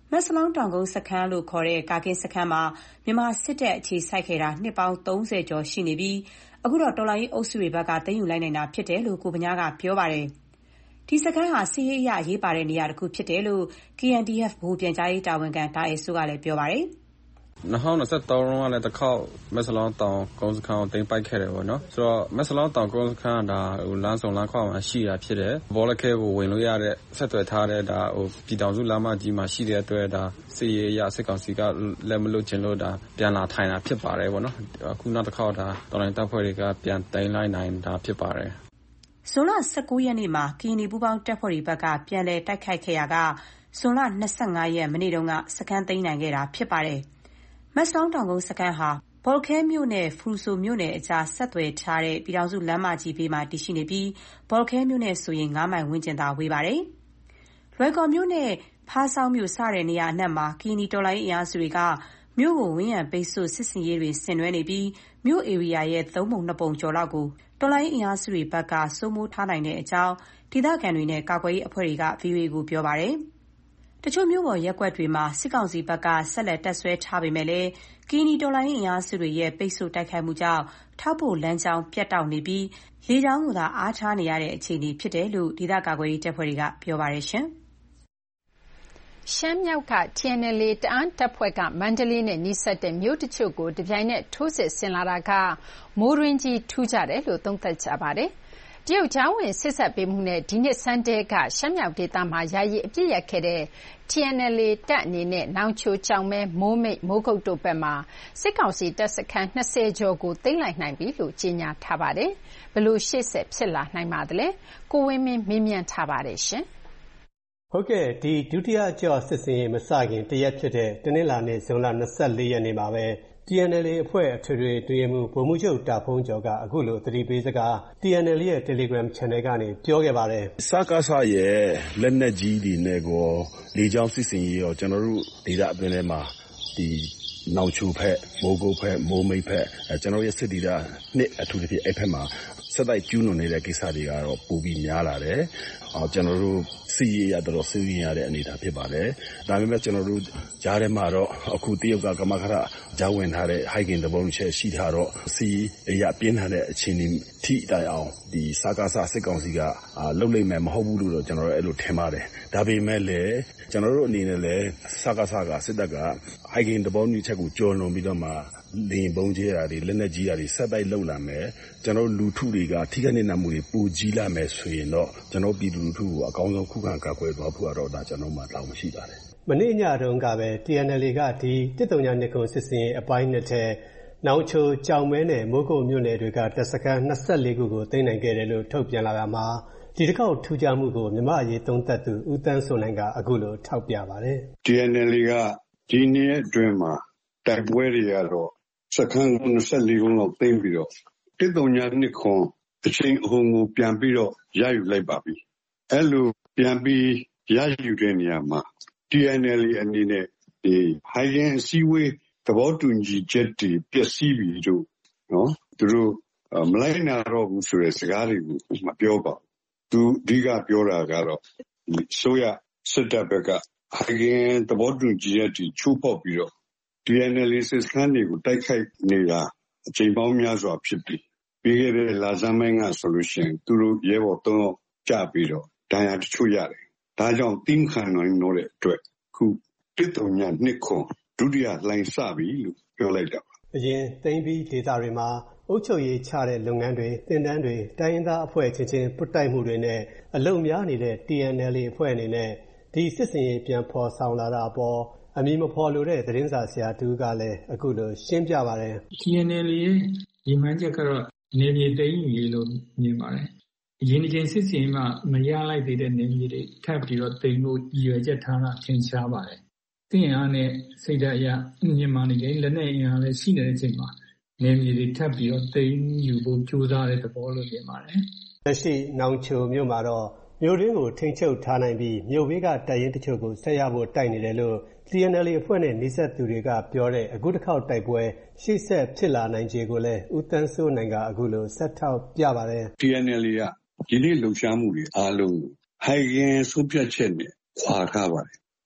မက်စလောင်းတောင်ကုန်းစခန်းလို့ခေါ်တဲ့ကာကင်းစခန်းမှာမြန်မာစစ်တပ်အခြေစိုက်ခဲ့တာနှစ်ပေါင်းသုံးဆယ်ကျော်ရှိနေပြီးအခုတော့တော်လှန်ရေးအုပ်စုတွေဘက်ကသိမ်းယူလိုက်နိုင်တာဖြစ်တယ်လို့ကိုဗညားကပြောပါတယ်။ဒီစခန်းဟာစစ်ရေးအရအရေးပါတဲ့နေရာတစ်ခုဖြစ်တယ်လို့ K N D F ဗဟိုပြန်ကြားရေးတာဝန်ခံတာအယ်စိုးကလည်းပြောပါတယ်။၂၀၂၃တုန်းကလည်းတစ်ခေါက်မက်စလောင်းတောင်ကုန်းစခန်းကိုသိမ်းပိုက်ခဲ့တယ်ပေါ့နော်ဆိုတော့မက်စလောင်းတောင်ကုန်းစခန်းကဒါဟိုလမ်းဆောင်လမ်းခွမှာရှိတာဖြစ်တယ်ဘောလခဲကိုဝင်လို့ရတဲ့ဆက်သွယ်ထားတဲ့ဒါဟိုပြည်တောင်စုလမ်းမကြီးမှာရှိတဲ့အတွက်ဒါစစ်ရေးရစစ်ကောင်စီကလက်မလွတ်ခြင်းလို့ဒါပြန်လာထိုင်တာဖြစ်ပါတယ်ပေါ့နော်အခုနောက်တစ်ခေါက်ဒါတော်လိုင်းတပ်ဖွဲ့တွေကပြန်သိမ်းလိုက်နိုင်တာဖြစ်ပါတယ်ဇွန်လ၁၉ရက်နေ့မှာကရင်နီပူးပေါင်းတပ်ဖွဲ့တွေဘက်ကပြန်လည်တိုက်ခိုက်ခဲ့ရကဇွန်လ၂၅ရက်မနေ့တုန်းကစခန်းသိမ်းနိုင်ခဲ့တာဖြစ်ပါတယ်မက်စလောင်းတောင်ကုန်းစခန်းဟာဘောလခဲမြို့နယ်ဖရူဆိုမြို့နယ်အကြားဆက်သွယ်ထားတဲ့ပြည်ထောင်စုလမ်းမကြီးဘေးမှာတည်ရှိနေပြီးဘောလခဲမြို့နယ်ဆိုရင်၅မိုင်ဝန်းကျင်သာဝေးပါတယ်။လွယ်ကော်မြို့နယ်ဖားဆောင်းမြို့စတဲ့နေရာအနှံ့မှာကရင်နီတော်လှန်ရေးအင်အားစုတွေကမြို့ကိုဝန်းရံပိတ်ဆို့စစ်ဆင်ရေးတွေဆင်နွှဲနေပြီးမြို့ဧရိယာရဲ့သုံးပုံနှစ်ပုံကျော်လောက်ကိုတော်လှန်ရေးအင်အားစုတွေဘက်ကစိုးမိုးထားနိုင်တဲ့အကြောင်းဒေသခံတွေနဲ့ကာကွယ်ရေးအဖွဲ့တွေက ဗွီအိုအေကိုပြောပါတယ်။တချို့မြို့ပေါ်ရပ်ကွက်တွေမှာစစ်ကောင်စီဘက်ကဆက်လက်တပ်ဆွဲထားပေမဲ့လည်းကရင်နီတော်လှန်ရေးအင်အားစုတွေရဲ့ပိတ်ဆို့တိုက်ခိုက်မှုကြောင့်ထောက်ပို့လမ်းကြောင်းပြတ်တောက်နေပြီးလေကြောင်းကိုသာအားထားနေရတဲ့အခြေအနေဖြစ်တယ်လို့ဒေသကာကွယ်ရေးတပ်ဖွဲ့တွေကပြောပါတယ်ရှင်။ရှမ်းမြောက်က T N L A တအာင်းတပ်ဖွဲ့ကမန္တလေးနဲ့နီးစပ်တဲ့မြို့တချို့ကိုတပြိုင်နက်ထိုးစစ်ဆင်လာတာကမိုးတွင်းကြီးထူးကြတယ်လို့သုံးသပ်ကြပါတယ်။တရုတ်ကြားဝင်စစ်ဆက်ပေးမှုနဲ့ဒီနှစ်ဆန်းတည်းကရှမ်းမြောက်ဒေသမှာယာယီအပြစ်ရခဲ့တဲ့ T N L A တပ်အနေနဲ့နောင်ချိုကြောင်မဲမိုးမိတ်မိုးကုတ်တို့ဘက်မှာစစ်ကောင်စီတပ်စခန်း၂၀ကျော်ကိုသိမ်းလိုက်နိုင်ပြီလို့ကြေညာထားပါတယ်။ဘယ်လိုရှေ့ဆက်ဖြစ်လာနိုင်ပါသလဲ။ကိုဝင်းမင်းမေးမြန်းထားပါတယ်ရှင်။ဟုတ်ကဲ့ဒီဒုတိယကြော့စစ်စင်ရေးမစခင်တရက်ဖြစ်တဲ့တနင်္လာနေ့ဇွန်လ၂၄ရက်နေ့မှာပဲ T N L A အဖွဲ့အထွေထွေအတွင်းမှုဗိုလ်မှူးချုပ်တာဖုန်းကျော်ကအခုလိုသတိပေးစကား T N L A ရဲ့ Telegram Channel ကနေပြောခဲ့ပါတယ်။စကားဆရဲ့လက်နက်ကြီးတွေနဲ့ကောလေကြောင်းစစ်စင်ရေးရောကျွန်တော်တို့ဒေသအတွင်းထဲမှာဒီနောင်ချိုဖက်မိုးကုတ်ဖက်မိုးမိတ်ဖက်အဲကျွန်တော်ရဲ့စစ်ဒေသနှစ်အထူးသဖြင့်အဲ့ဖက်မှာဆက်တိုက်ကျူးလွန်နေတဲ့ကိစ္စတွေကတော့ပိုပြီးများလာတယ်။အော်ကျွန်တော်တို့စီးရရတော့စီးရင်ရတဲ့အနေအထားဖြစ်ပါတယ်။ဒါပေမဲ့ကျွန်တော်တို့ကြားထဲမှာတော့အခုတရုတ်ကကမခရကြားဝင်ထားတဲ့ hiking သဘောတူချက်ရှိထားတော့စီးရပြင်းထန်တဲ့အခြေအနေထိတိုင်အောင်ဒီစကားဆစစ်ကောင်စီကလှုပ်လိုက်မယ်မဟုတ်ဘူးလို့တော့ကျွန်တော်တို့အဲ့လိုထင်ပါတယ်။ဒါပေမဲ့လည်းကျွန်တော်တို့အနေနဲ့လည်းစကားဆကစစ်တပ်က hiking သဘောတူချက်ကိုကြော်လွန်ပြီးတော့မှလင်းပုံကျဲတာတွေလက်နက်ကြီးတာတွေဆက်တိုက်လှုပ်လာမယ်ကျွန်တော်လူထုတွေကထိခိုက်နေမှုတွေပူကြီးလာမယ်ဆိုရင်တော့ကျွန်တော်ပြည်သူလူထုကိုအကောင်းဆုံးခုခံကာကွယ်သွားဖို့တော့ဒါကျွန်တော်မှတောင်းမရှိပါတယ်မနေ့ညတုန်းကပဲ T N L A ကဒီတစ်တုံညာနှစ်ခုစစ်စင်အပိုင်းနှစ်ထဲနောင်ချိုကြောင်မဲနဲ့မိုးကုတ်မြို့နယ်တွေကတပ်စခန်း၂၄ခုကိုသိမ်းနိုင်ခဲ့တယ်လို့ထုတ်ပြန်လာတာမှာဒီတစ်ခေါက်ထူးခြားမှုကိုမြမအရေးသုံးသပ်သူဦးတန်းစိုးနိုင်ကအခုလိုထောက်ပြပါတယ် T N L A ကဒီနေ့အတွင်းမှာတိုက်ပွဲတွေကတော့စခန်း၂၄ခုလောက်သိမ်းပြီးတော့တစ်တုံညာနှစ်ခုအချိန်အဟုန်ကိုပြန်ပြီးတော့ရယူလိုက်ပါပြီအဲ့လိုပြန်ပြီးရယူတဲ့နေရာမှာ T N L A အနေနဲ့ဒီ hiking အစည်းအဝေးသဘောတူညီချက်တွေပျက်စီးပြီလို့နော်သူတို့မလိုက်နာတော့ဘူးဆိုတဲ့စကားတွေကိုမပြောပါဘူးသူအဓိကပြောတာကတော့ဆိုရစစ်တပ်ဘက်က hiking သဘောတူညီချက်တွေချိုးဖောက်ပြီးတော့ T N L A စစ်စခန်းတွေကိုတိုက်ခိုက်နေတာအချိန်ပေါင်းများစွာဖြစ်ပြီးပြီးခဲ့တဲ့လဆန်းပိုင်းကဆိုလို့ရှိရင်သူတို့ရဲဘော်သုံးယောက်ကြပြီးတော့ဒဏ်ရာတချို့ရတယ်ဒါကြောင့်တင်းခံနိုင်တော့တဲ့အတွက်ခုတစ်တုံညာနှစ်ခုဒုတိယလှိုင်းစပြီလို့ပြောလိုက်တာပါအရင်သိမ်းပြီးဒေသတွေမှာအုပ်ချုပ်ရေးချတဲ့လုပ်ငန်းတွေတင်တန်းတွေတိုင်းရင်းသားအဖွဲ့ချင်းချင်းပုတ်တိုက်မှုတွေနဲ့အလုံများနေတဲ့ T N L A အဖွဲ့အနေနဲ့ဒီစစ်စင်ရေးပြန်ဖော်ဆောင်လာတာအပေါ်အမည်မဖော်လို့တဲ့သတင်းစာဆရာတူကလည်းအခုလိုရှင်းပြပါတယ် T N L A ရဲ့ရည်မှန်းချက်ကတော့နေမြေသိမ်းယူရေးလို့မြင်ပါတယ်အရင်တစ်ချိန်စစ်စင်မှမရလိုက်သေးတဲ့နေမြေတွေထပ်ပြီးတော့သိမ်းဖို့ရည်ရွယ်ချက်ထားတာထင်ရှားပါတယ်သင်အားနဲ့စိတ်ဓာတ်အရမြင်မှနေတယ်လက်နဲ့အင်အားလည်းရှိနေတဲ့အချိန်မှာနေမြေတွေထပ်ပြီးတော့သိမ်းယူဖို့ကြိုးစားတဲ့သဘောလို့မြင်ပါတယ်လက်ရှိနောင်ချိုမြို့မှာတော့မြို့ရင်းကိုထိန်းချုပ်ထားနိုင်ပြီးမြို့ဘေးကတပ်ရင်းတချို့ကိုဆက်ရဖို့တိုက်နေတယ်လို့ T N L A အဖွဲ့နဲ့နှိစက်သူတွေကပြောတဲ့အခုတစ်ခေါက်တိုက်ပွဲရှေ့ဆက်ဖြစ်လာနိုင်ခြေကိုလည်းဦးတန်းစိုးနိုင်ကအခုလိုဆက်ထောက်ပြပါတယ် T N L A ကဒီနေ့လှုပ်ရှားမှုတွေအားလုံး hiking ဆုံးဖြတ်ချက်နဲ့ခွာထားပါတယ်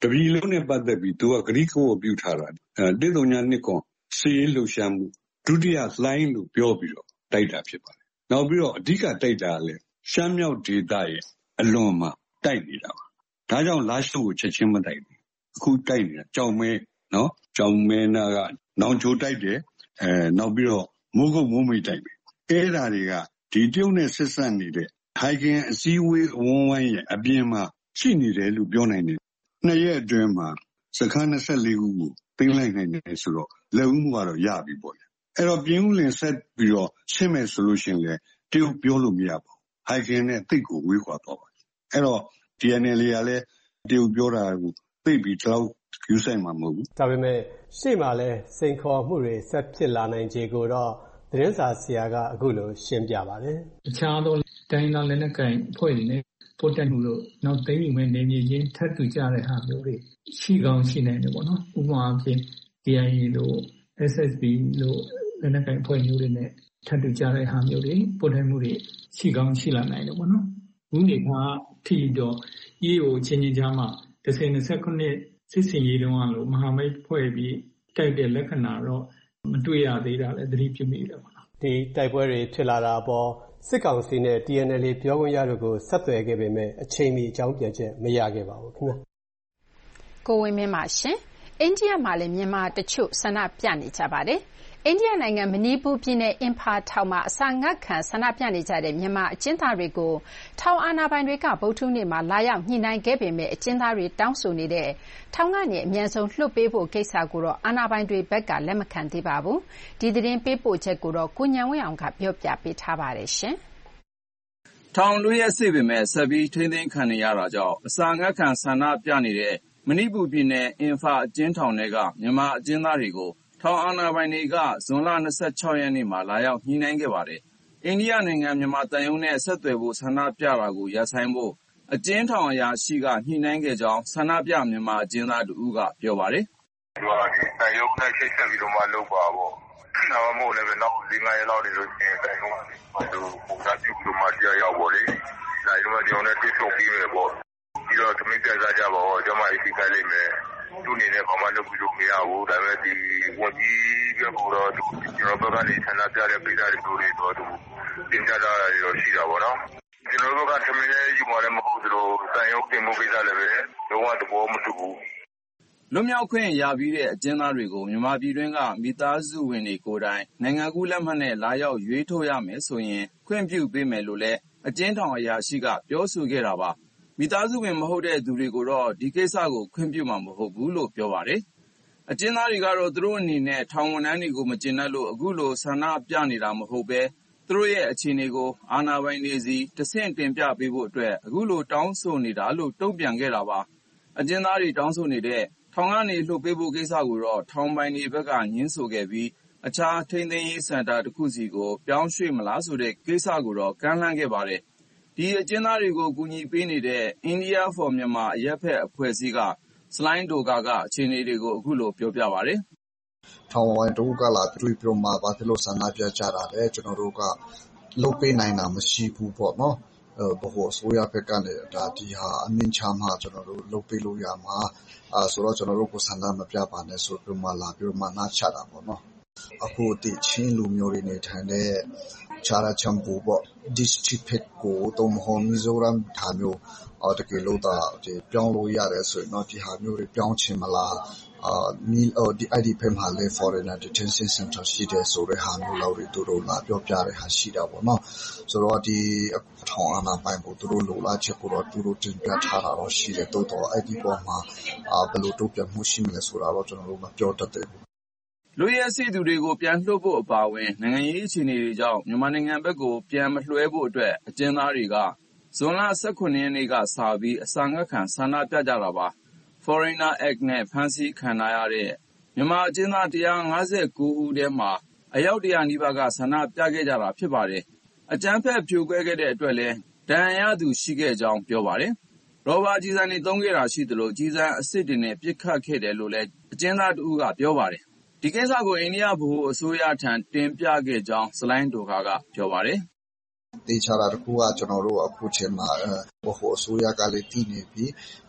တပြည်လုံးနဲ့ပတ်သက်ပြီးသူကဂရိကဝတ်ပြုထားတာတစ်သုံးညနှစ်ခွန်စီးလှုပ်ရှားမှုဒုတိယလှိုင်းလို့ပြောပြီးတော့တိုက်တာဖြစ်ပါတယ်နောက်ပြီးတော့အဓိကတိုက်တာလည်းရှမ်းမြောက်ဒေသရဲ့အလွန်မှာတိုက်နေတာပါဒါကြောင့်လာရှုပ်ကိုချက်ချင်းမတိုက်ဘူးအခုတိုက်နေတာကြောင်မဲနော်ကြောင်မဲနာကနောင်ချိုတိုက်တယ်အဲနောက်ပြီးတော့မိုးကုတ်မိုးမိတ်တိုက်တယ်အဲ့ဓာတွေကဒီတရုတ်နဲ့ဆက်ဆက်နေတဲ့ဟိုင်ဂင်အစည်းအဝေးဝန်းဝိုင်းရဲ့အပြင်မှာရှိနေတယ်လို့ပြောနိုင်တယ်နှစ်ရက်အတွင်းမှာစခန်းနှစ်ဆယ့်လေးခုကိုသိမ်းလိုက်နိုင်တယ်ဆိုတော့လက်ဦးမှုကတော့ရပြီပေါ့လေအဲ့တော့ပြင်းဦးလင်ဆက်ပြီးတော့ရှင်းမယ်ဆိုလို့ရှိရင်လေတရုတ်ပြောလို့မရပါဘူးဟိုင်ဂင်နဲ့တိတ်ကိုဝေးခွာသွားပါတယ်အဲ့တော့ ဒီ အန် အယ် အေ ကလည်းတရုတ်ပြောတာကိုသိပြီးတော့ယူဆိုင်မှာမဟုတ်ဘူးဒါပေမဲ့ရှေ့မှာလည်းစိန်ခေါ်မှုတွေဆက်ဖြစ်လာနိုင်ခြေကိုတော့သတင်းစာဆရာကအခုလိုရှင်းပြပါတယ်တခြားသောတိုင်းသားလက်နက်ကိုင်အဖွဲ့တွေနဲ့ပို့တက်မှုလို့နောက်သိမ်းယူမဲ့နေမြေချင်းထပ်တူကြတဲ့ဟာမျိုးတွေရှိကောင်းရှိနိုင်တယ်ပေါ့နော်ဥပမာအဖြစ် ဒီ အိုင် အေ လို့ အက်စ် အက်စ် ဘီ လို့လက်နက်ကိုင်အဖွဲ့မျိုးတွေနဲ့ထပ်တူကြတဲ့ဟာမျိုးတွေပို့တက်မှုတွေရှိကောင်းရှိလာနိုင်တယ်ပေါ့နော်ဒီနေ့ကထိတော့ အီး အို ချင်းချင်းကြားမှာတစ်ဆယ်နှစ်ခုနှစ်စစ်စင်ရေးတုန်းကလို့မဟာမိတ်ဖွဲ့ပြီးတိုက်တဲ့လက္ခဏာတော့မတွေ့ရသေးတာလည်းသတိပြုမိတယ်ပေါ့နော်ဒီတိုက်ပွဲတွေဖြစ်လာတာအပေါ်စစ်ကောင်စီနဲ့ တီ အန် အယ် အေ ပြောခွင့်ရတို့ကိုဆက်သွယ်ခဲ့ပေမဲ့အချိန်မီအကြောင်းပြန်ချက်မရခဲ့ပါဘူးခင်ဗျာကိုဝင်းမင်းပါရှင်အိန္ဒိယမှာလည်းမြန်မာတချို့ဆန္ဒပြနေကြပါတယ်အိန္ဒိယနိုင်ငံမဏိပူပြည်နယ်အင်ဖာထောင်မှာအစာငတ်ခံဆန္ဒပြနေကြတဲ့မြန်မာအကျဉ်းသားတွေကိုထောင်အာဏာပိုင်တွေကဗုဒ္ဓဟူးနေ့မှာလာရောက်ညှိနှိုင်းခဲ့ပေမဲ့အကျဉ်းသားတွေတောင်းဆိုနေတဲ့ထောင်ကနေအမြန်ဆုံးလွှတ်ပေးဖို့ကိစ္စကိုတော့အာဏာပိုင်တွေဘက်ကလက်မခံသေးပါဘူးဒီသတင်းပေးပို့ချက်ကိုတော့ကိုညံဝင်းအောင်ကပြောပြပေးထားပါတယ်ရှင်ထောင်လွှဲရစစ်ပေမဲ့ဆက်ပြီးထိန်းသိမ်းခံနေရတာကြောင့်အစာငတ်ခံဆန္ဒပြနေတဲ့မဏိပူပြည်နယ်အင်ဖာအကျဉ်းထောင်တွေကမြန်မာအကျဉ်းသားတွေကိုထောင်အာဏာပိုင်တွေကဇွန်လ၂၆ရက်နေ့မှာလာရောက်ညှိနှိုင်းခဲ့ပါတယ်။အိန္ဒိယနိုင်ငံမြန်မာသံရုံးနဲ့ဆက်သွယ်ဖို့ဆန္ဒပြတာကိုရပ်ဆိုင်းဖို့အကျဉ်းထောင်အရာရှိကညှိနှိုင်းခဲ့ကြောင်းဆန္ဒပြမြန်မာအကျဉ်းသားတဦးကပြောပါတယ်။ဒီကသံရုံးနဲ့ချိတ်ဆက်ပြီးတော့မှလုပ်ပါပေါ့။နောက်မို့လည်းနောက်၄-၅ရက်လောက်နေလို့ရှိရင်သံရုံးကသူပုံစံပြုပြီးတော့မှတရားရောက်ပေါ့လေ။ဒါကြောင့်ကျွန်တော်လည်းတွေ့ဆုံပြီးမယ်ပေါ့။ပြီးတော့သမီးပြန်စားကြပါဦးကျွန်မအစီအကလိုက်မယ်။သူ့အနေနဲ့ဘာမှလုပ်ပြီးလို့မရဘူးဒါပေမဲ့ဒီဝန်ကြီးကတော့ကျွန်တော်ဘက်ကနေဆန္ဒပြတဲ့ပြည်သားတွေတို့တော့တင်ပြတာရရှိတာပေါ့နော်ကျွန်တော်တို့ကသမီးလေးယူမှလည်းမဟုတ်သလိုတန်ရုပ်တင်မှုကိစ္စလည်းပဲလုံးဝသဘောမတူဘူးလွတ်မြောက်ခွင့်ရပြီးတဲ့အကျဉ်းသားတွေကိုမြန်မာပြည်တွင်းကမိသားစုဝင်တွေကိုယ်တိုင်နိုင်ငံကူးလက်မှတ်နဲ့လာရောက်ရွေးထုတ်ရမယ်ဆိုရင်ခွင့်ပြုပေးမယ်လို့လည်းအကျဉ်းထောင်အရာရှိကပြောဆိုခဲ့တာပါမိသားစုဝင်မဟုတ်တဲ့သူတွေကိုတော့ဒီကိစ္စကိုခွင့်ပြုမှာမဟုတ်ဘူးလို့ပြောပါတယ်အကျဉ်းသားတွေကတော့သူတို့အနေနဲ့ထောင်ဝန်ထမ်းတွေကိုမကျေနပ်လို့အခုလိုဆန္ဒပြနေတာမဟုတ်ပဲသူတို့ရဲ့အခြေအနေကိုအာဏာပိုင်တွေစီတဆင့်တင်ပြပေးဖို့အတွက်အခုလိုတောင်းဆိုနေတာလို့တုံ့ပြန်ခဲ့တာပါအကျဉ်းသားတွေတောင်းဆိုနေတဲ့ထောင်ကနေလှုပ်ပေးဖို့ကိစ္စကိုတော့ထောင်ပိုင်တွေဘက်ကညှင်းဆိုခဲ့ပြီးအခြားထိန်းသိမ်းရေးစင်တာတစ်ခုစီကိုပြောင်းရွှေ့မလားဆိုတဲ့ကိစ္စကိုတော့ကမ်းလှမ်းခဲ့ပါတယ်ဒီအကျဉ်းသားတွေကိုကူညီပေးနေတဲ့ India for Myanmar အရက်ဖက်အဖွဲ့အစည်းကစလိုင်းဒိုကာကအခြေအနေတွေကိုအခုလိုပြောပြပါတယ်။ထောင်ဝိုင်းတို့ကလာတွေ့ပြီးတော့မှဘာဖြစ်လို့ဆန္ဒပြကြတာလဲကျွန်တော်တို့ကလုပ်ပေးနိုင်တာမရှိဘူးပေါ့နော်။အဲဘို့အစိုးရဘက်ကလည်းဒါဒီဟာအမြင့်ချမှကျွန်တော်တို့လုပ်ပေးလို့ရမှာအဲဆိုတော့ကျွန်တော်တို့ကိုဆန္ဒမပြပါနဲ့ဆိုပြီးမှလာပြီးတော့မှနားချတာပေါ့နော်။အခုဒီချင်းလူမျိုးတွေနေထိုင်တဲ့ချာရာချမ်ပူပေါ့ district ကိုတုံးဟောမီဇိုရမ်ထားမျိုးအော်တကယ်လို့ဒါပြောင်းလို့ရတယ်ဆိုရင်တော့ဒီဟာမျိုးတွေပြောင်းချင်မလားအာမီအော်ဒီ အိုင် ဒီ ဖက်မှာလည်း foreigner detention center ရှိတယ်ဆိုတဲ့ဟာမျိုးလောက်တွေတို့တို့လာပြောပြတဲ့ဟာရှိတာပေါ့နော်ဆိုတော့ဒီထောင်အာဏာပိုင်ကိုတို့လိုလားချက်ကိုတော့တို့တို့တင်ပြထားတာတော့ရှိတယ်တိုးတော့အဲ့ဒီပေါ်မှာအာဘယ်လိုတို့ပြမှုရှိမလဲဆိုတာတော့ကျွန်တော်တို့မပြောတတ်သေးဘူးလူရဲစီသူတွေကိုပြန်လှုပ်ဖို့အပါအဝင်နိုင်ငံရေးအခြေအနေတွေကြောင့်မြန်မာနိုင်ငံဘက်ကိုပြန်မလွှဲဖို့အတွက်အကျဉ်းသားတွေကဇွန်လ၁၇ရက်နေ့ကစပြီးအစာငတ်ခံဆန္ဒပြကြတာပါ Foreigner Act နဲ့ဖမ်းဆီးခံရတဲ့မြန်မာအကျဉ်းသား၁၅၉ဦးထဲမှာအယောက်တရာနီးပါးကဆန္ဒပြခဲ့ကြတာဖြစ်ပါတယ်အကြမ်းဖက်ဖြိုခွဲခဲ့တဲ့အတွက်လည်းဒဏ်ရာရသူရှိခဲ့ကြောင်းပြောပါတယ်ရောဘာကြီးစံတွေသုံးခဲ့တာရှိသလိုကြီးစံအစ်စ်တွေနဲ့ပြစ်ခတ်ခဲ့တယ်လို့လည်းအကျဉ်းသားတဦးကပြောပါတယ်ဒီကိစ္စကိုအိန္ဒိယဗဟိုအစိုးရထံတင်ပြခဲ့ကြောင်းစလိုင်းဒိုကာကပြောပါတယ်တေချာတာတခုကကျွန်တော်တို့အခုချိန်မှာဗဟိုအစိုးရကလည်းတည်နေပြီး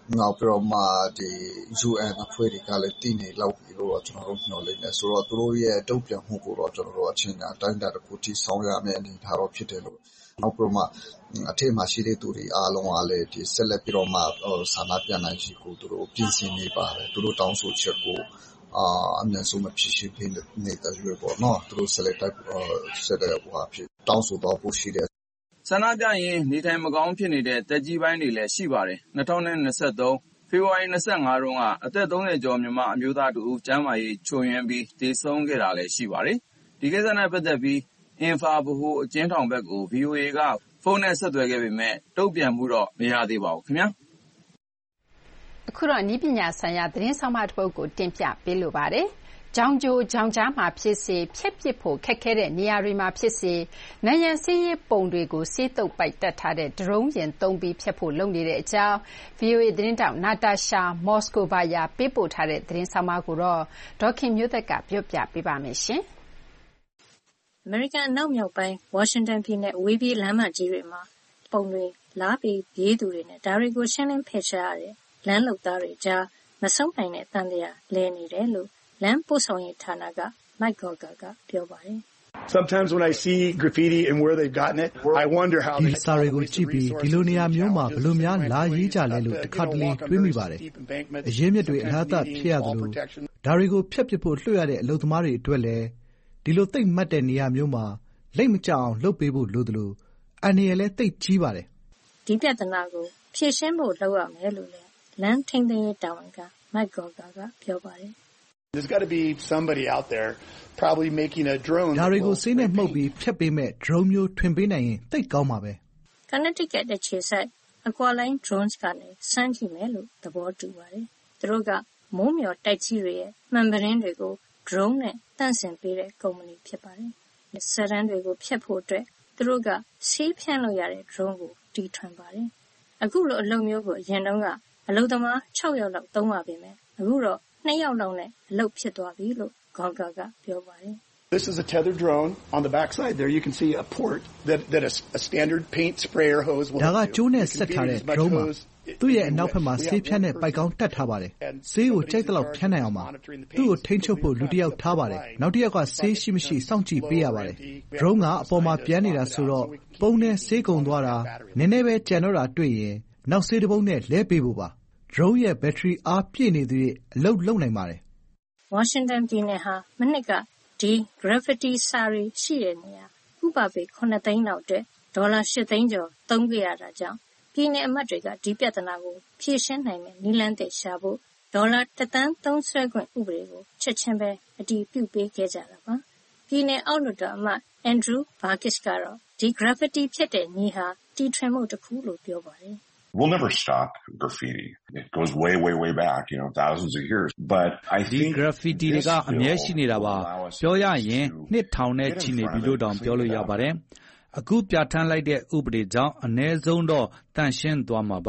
နောက်ပြီးတော့မှဒီ U N အဖွဲ့တွေကလည်းတည်နေလောက်ပြီးတော့ကျွန်တော်တို့မျှော်လင့်နေဆိုတော့သူတို့ရဲ့တုံ့ပြန်မှုကိုတော့ကျွန်တော်တို့အချိန်အတိုင်းအတာတစ်ခုထိဆောင်ရမယ်အနေထားတော့ဖြစ်တယ်လို့နောက်ပြီးတော့မှအထက်မှာရှိတဲ့သူတွေအားလုံးကလည်းဒီဆက်လက်ပြီးတော့မှဆန္ဒပြနိုင်ချီကိုသူတို့ပြင်ဆင်နေပါတယ်သူတို့တောင်းဆိုချက်ကိုအာအမြဲဆုံးမဖြစ်ရှိဖြစ်နေတဲ့ရွေးပေါ့နော်သူတို့ဆက်လက်တိုက်ဆက်တဲ့ဟိုအဖြစ်တောင်းဆိုတော့ပို့ရှိတယ်ဆန္ဒပြရင်နေထိုင်မကောင်းဖြစ်နေတဲ့တက်ကြီးပိုင်းတွေလည်းရှိပါတယ်၂၀၂၃ဖေဖော်ဝါရီ၂၅တုန်းကအသက်သုံးဆယ်ကျော်မြန်မာအမျိုးသားတူကျန်းမာရေးချို့ယွင်းပြီးသေဆုံးခဲ့တာလည်းရှိပါတယ်ဒီကိစ္စနဲ့ပတ်သက်ပြီးအင်ဖာဗဟိုအကျဉ်းထောင်ဘက်ကို ဗီအိုအေ ကဖုန်းနဲ့ဆက်သွယ်ခဲ့ပေမဲ့တုံ့ပြန်မှုတော့မရသေးပါဘူးခင်ဗျာအခုတော့နည်းပညာဆိုင်ရာသတင်းဆောင်မတစ်ပုဒ်ကိုတင်ပြပေးလိုပါတယ်ကြောင်ကြိုကြောင်ကြားမှာဖြစ်စေဖြက်ပစ်ဖို့ခက်ခဲတဲ့နေရာတွေမှာဖြစ်စေနိုင်ငံစီးရေးပုံတွေကိုစေးတုပ်ပိုက်တက်ထားတဲ့ဒရုန်းယာဉ်သုံးပြီးဖြက်ဖို့လုပ်နေတဲ့အကြောင်း ဗီအိုအေ သတင်းတောက်နာတာရှာမော်စကိုဗာယာပေးပို့ထားတဲ့သတင်းဆောင်မကိုတော့ဒေါခင်မျိုးသက်ကပြောပြပေးပါမယ်ရှင်အမေရိကန်အနောက်မြောက်ပိုင်းဝါရှင်တန်ပြည်နယ်ဝေးပြေးလမ်းမကြီးတွေမှာပုံတွေလားပြီးပြေးသူတွေနဲ့ဒါတွေကိုရှင်းလင်းဖယ်ရှားရတဲ့လမ်းလုံသားတွေကြားမဆုံးနိုင်တဲ့တန်တရားလဲနေတယ်လို့လမ်းပို့ဆောင်ရေးဌာနက Mike Gallagher ကပြောပါတယ်။ Sometimes when I see graffiti and where they've gotten it, I wonder how they ဒီစာတွေကိုကြည့်ပြီးဒီလိုနေရာမျိုးမှာဘယ်လိုများလာရေးကြလဲလို့တစ်ခါတလေတွေးမိပါတယ်။အရင်းမြစ်တွေအလားတဖြစ်ရသလိုဒါတွေကိုဖျက်ပစ်ဖို့လွှတ်ရတဲ့အလုပ်သမားတွေအတွက်လည်းဒီလိုသိမ့်မှတ်တဲ့နေရာမျိုးမှာလိမ့်မကျအောင်လုပ်ပေးဖို့လိုသလိုအန္တရာယ်လည်းသိပ်ကြီးပါတယ်။ဒီပြဿနာကိုဖြေရှင်းဖို့လုပ်ရမယ်လို့လည်းလမ်းထိန်းသိမ်းရေးတာဝန်ခံ Mike Gallagher ကပြောပါတယ်။ There's got to be somebody out there probably making a drone ဒါတွေကိုစိတ်နဲ့မှုတ်ပြီးဖြတ်ပေးမဲ့ drone မျိုးထွင်ပေးနိုင်ရင်သိပ်ကောင်းပါပဲ Connecticut တဲ့ခြေဆက် Aqualine drones ကနေစမ်းကြည့်မယ်လို့သဘောတူပါတယ်သူတို့ကမိုးမျှော်တိုက်ကြီးတွေရဲ့မှန်ပရင်းတွေကို drone နဲ့တန့်စင်ပေးတဲ့ကုမ္ပဏီဖြစ်ပါတယ်စရန်တွေကိုဖျက်ဖို့အတွက်သူတို့ကဆေးဖြန့်လို့ရတဲ့ drone ကိုတီထွင်ပါတယ်အခုလိုအလုပ်မျိုးကိုအရင်တုန်းကအလုပ်သမား၆ယောက်လောက်သုံးပါပေမဲ့အခုတော့နှစ်ယောက်လောက်နဲ့အလုပ်ဖြစ်သွားပြီလို့ Gallagher ကပြောပါတယ် This is a tethered drone. On the back side there you can see a port that that a, a standard paint sprayer hose will ဒါကကျိုးနဲ့ဆက်ထားတဲ့ drone မှာသူ့ရဲ့အနောက်ဘက်မှာဆေးဖြန်းတဲ့ပိုက်ကောင်းတက်ထားပါတယ်ဆေးကိုကြိုက်တဲ့လောက်ဖြန်းနိုင်အောင်ပါသူ့ကိုထိန်းချုပ်ဖို့လူတစ်ယောက်ထားပါတယ်နောက်တစ်ယောက်ကဆေးရှိမရှိစောင့်ကြည့်ပေးရပါတယ် drone ကအပေါ်မှာပြန်နေတာဆိုတော့ပုံနဲ့ဆေးကုန်သွားတာနည်းနည်းပဲကြံတော့တာတွေ့ရင်နောက်ဆေးတစ်ပုံးနဲ့လဲပေးဖို့ပါ drone ရဲ့ battery အားပြည့်နေသေးတဲ့အလုပ်လုပ်နိုင်ပါတယ် Washington ပြည်နယ်ဟာမနှစ်ကဒီ graffiti စာရီရှိတဲ့နေရာဥပပေခုနှစ်သိန်းလောက်အတွက်ဒေါ်လာရှစ်သိန်းကျော်သုံးခဲ့ရတာကြောင့်ပြည်နယ်အမတ်တွေကဒီပြဿနာကိုဖြေရှင်းနိုင်မယ့်နည်းလမ်းသစ်ရှာဖို့ဒေါ်လာတစ်သန်းသုံးစွဲခွင့်ဥပဒေကိုချက်ချင်းပဲအတည်ပြုပေးခဲ့ကြတာပါပြည်နယ်အောက်လွှတ်တော်အမတ် Andrew Vargas ကတော့ဒီ graffiti ဖြစ်တဲ့နည်းဟာတီထွင်မှုတစ်ခုလို့ပြောပါတယ် We'll never stop graffiti. It goes way, way, way back, you know, thousands of years. But I think graffiti တွေကအမြဲရှိနေတာပါပြောရရင်နှစ်ထောင်နဲ့ချီနေပြီလို့တောင်ပြောလို့ရပါတယ်အခုပြဋ္ဌာန်းလိုက်တဲ့ဥပဒေကြောင့်အ ਨੇ ဆုံးတော့တန့်ရှင်းသွားမှာပါ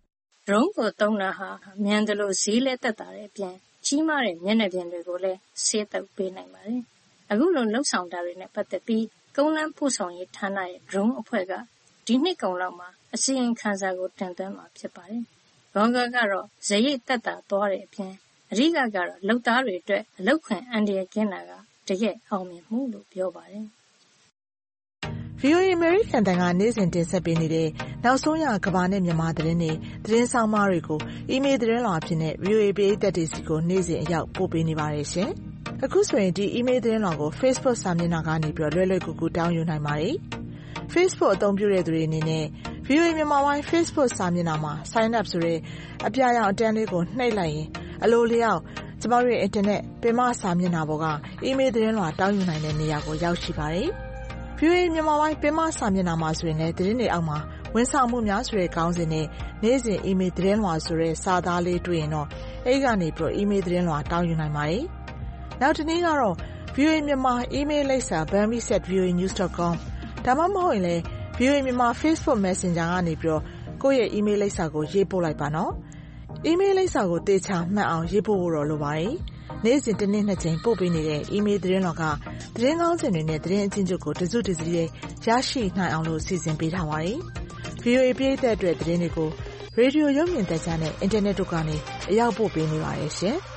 drone ကိုသုံးတာဟာမြန်တယ်လို့ဈေးလဲသက်သာတဲ့အပြင်ကြီးမားတဲ့မျက်နှာပြင်တွေကိုလည်းဆေးတုပ်ပေးနိုင်ပါတယ်အခုလိုလှုပ်ဆောင်တာတွေနဲ့ပတ်သက်ပြီးကုန်းလန်းပို့ဆောင်ရေးဌာနရဲ့ drone အဖွဲ့ကဒီနှစ်ကုန်လောက်မှာအစီရင်ခံစာကိုတင်သွင်းမှာဖြစ်ပါတယ်။ဘောင်ဂါကတော့ဇရိတ်တက်တာသွားတဲ့အပြင်အဓိကကတော့လုပ်သားတွေအတွက်အလုပ်ခွင်အန္တရာယ်ကင်းတာကတကယ်အောင်မြင်မှုလို့ပြောပါတယ်။ဗွီအိုအေ American တန်ကနေ့စဉ်တင်ဆက်ပေးနေတဲ့နောက်ဆုံးရကမ္ဘာနဲ့မြန်မာသတင်းတွေသတင်းဆောင်မတွေကိုအီးမေးလ်သတင်းလွှာအဖြစ်နဲ့ ဗွီအိုအေ ပရိသတ်တွေစီကိုနေ့စဉ်အရောက်ပို့ပေးနေပါတယ်ရှင်။အခုဆိုရင်ဒီအီးမေးလ်သတင်းလွှာကို Facebook စာမျက်နှာကနေပြီးလွယ်လွယ်ကူကူတောင်းယူနိုင်ပါတယ်။ Facebook အသုံးပြုတဲ့သူတွေအနေနဲ့ ဗီအိုအေ မြန်မာပိုင်း Facebook စာမျက်နှာမှာ Sign up ဆိုတဲ့အပြာရောင်အတန်းလေးကိုနှိပ်လိုက်ရင်အလိုလျောက်ကျမတို့ရဲ့ Internet ပင်မစာမျက်နှာပေါ်ကအီးမေးလ်သတင်းလွှာတောင်းယူနိုင်တဲ့နေရာကိုရောက်ရှိပါတယ်။ ဗီအိုအေ မြန်မာပိုင်းပင်မစာမျက်နှာမှာဆိုရင်လည်းသတင်းတွေအောက်မှာဝန်ဆောင်မှုများဆိုတဲ့ခေါင်းစဉ်နဲ့နေ့စဉ်အီးမေးလ်သတင်းလွှာဆိုတဲ့စာသားလေးတွေ့ရင်တော့အဲဒီကနေပြီးတော့အီးမေးလ်သတင်းလွှာတောင်းယူနိုင်ပါတယ်။နောက်တစ်နည်းကတော့ ဗီအိုအေ မြန်မာအီးမေးလ်လိပ်စာ bambi at v o a news dot com ဒါမှမဟုတ်ရင်လည်း ဗီအိုအေ မြန်မာ Facebook Messenger ကနေပြီးတော့ကိုယ့်ရဲ့ email လိပ်စာကိုရေးပို့လိုက်ပါနော်။ email လိပ်စာကိုတေချာမှတ်အောင်ရေးပို့ဖို့တော့လိုပါတယ်။နေ့စဉ်တစ်နေ့နှစ်ကြိမ်ပို့ပေးနေတဲ့ email သတင်းတော်ကသတင်းကောင်းစင်တွေနဲ့သတင်းအချင်းချုပ်ကိုတစုတစည်းရရှိနိုင်အောင်လို့စီစဉ်ပေးထားပါတယ်။ ဗီအိုအေ ပြည်သက်အတွက်သတင်းတွေကိုရေဒီယိုရုပ်မြင်သံကြားနဲ့အင်တာနက်တို့ကနေအရောက်ပို့ပေးနေပါတယ်ရှင်။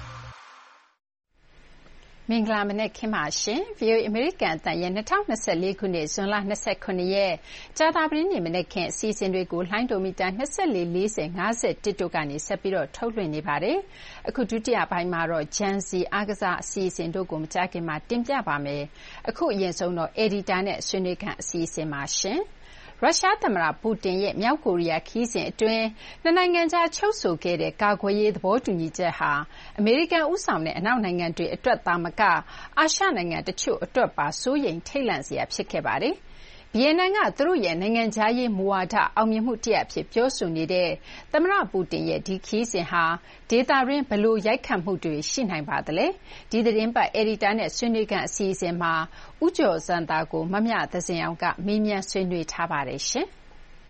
မင်္ဂလာမနက်ခင်းပါရှင်။ ဗွီအိုအေ အမေရိကန်အသံရဲ့၂၀၂၄ခုနှစ်ဇွန်လ၂၇ရက်ကြာသပတေးနေ့မနက်ခင်းအစီအစဉ်တွေကိုလှိုင်းဒိုမီတာ၂၄၊၄၀၊၅၁တို့ကနေဆက်ပြီးထုတ်လွှင့်နေပါတယ်။အခုဒုတိယပိုင်းမှာတော့ Gen Z အားကစားအစီအစဉ်တို့ကိုမကြာခင်မှာတင်ပြပါမယ်။အခုအရင်ဆုံးတော့အယ်ဒီတာနဲ့ဆွေးနွေးခန်းအစီအစဉ်ပါရှင်။ရုရှားသမ္မတပူတင်ရဲ့မြောက်ကိုရီးယားခရီးစဉ်အတွင်းနှစ်နိုင်ငံကြားချုပ်ဆိုခဲ့တဲ့ကာကွယ်ရေးသဘောတူညီချက်ဟာအမေရိကန်ဦးဆောင်တဲ့အနောက်နိုင်ငံတွေအတွက်သာမကအာရှနိုင်ငံတချို့အတွက်ပါစိုးရိမ်ထိတ်လန့်စရာဖြစ်ခဲ့ပါတယ်။ဗီယက်နမ်ကသူတို့ရဲ့နိုင်ငံခြားရေးမူဝါဒအောင်မြင်မှုတရပ်အဖြစ်ပြောဆိုနေတဲ့သမ္မတပူတင်ရဲ့ဒီခရီးစဉ်ဟာဒေသတွင်းဘယ်လိုရိုက်ခတ်မှုတွေရှိနိုင်ပါသလဲ။ဒီသီတင်းပတ်အယ်ဒီတာနဲ့ဆွေးနွေးခန်းအစီအစဉ်မှာဦးကျော်ဇံသာကိုမမြသဇင်အောင်ကမေးမြန်းဆွေးနွေးထားပါတယ်ရှင်။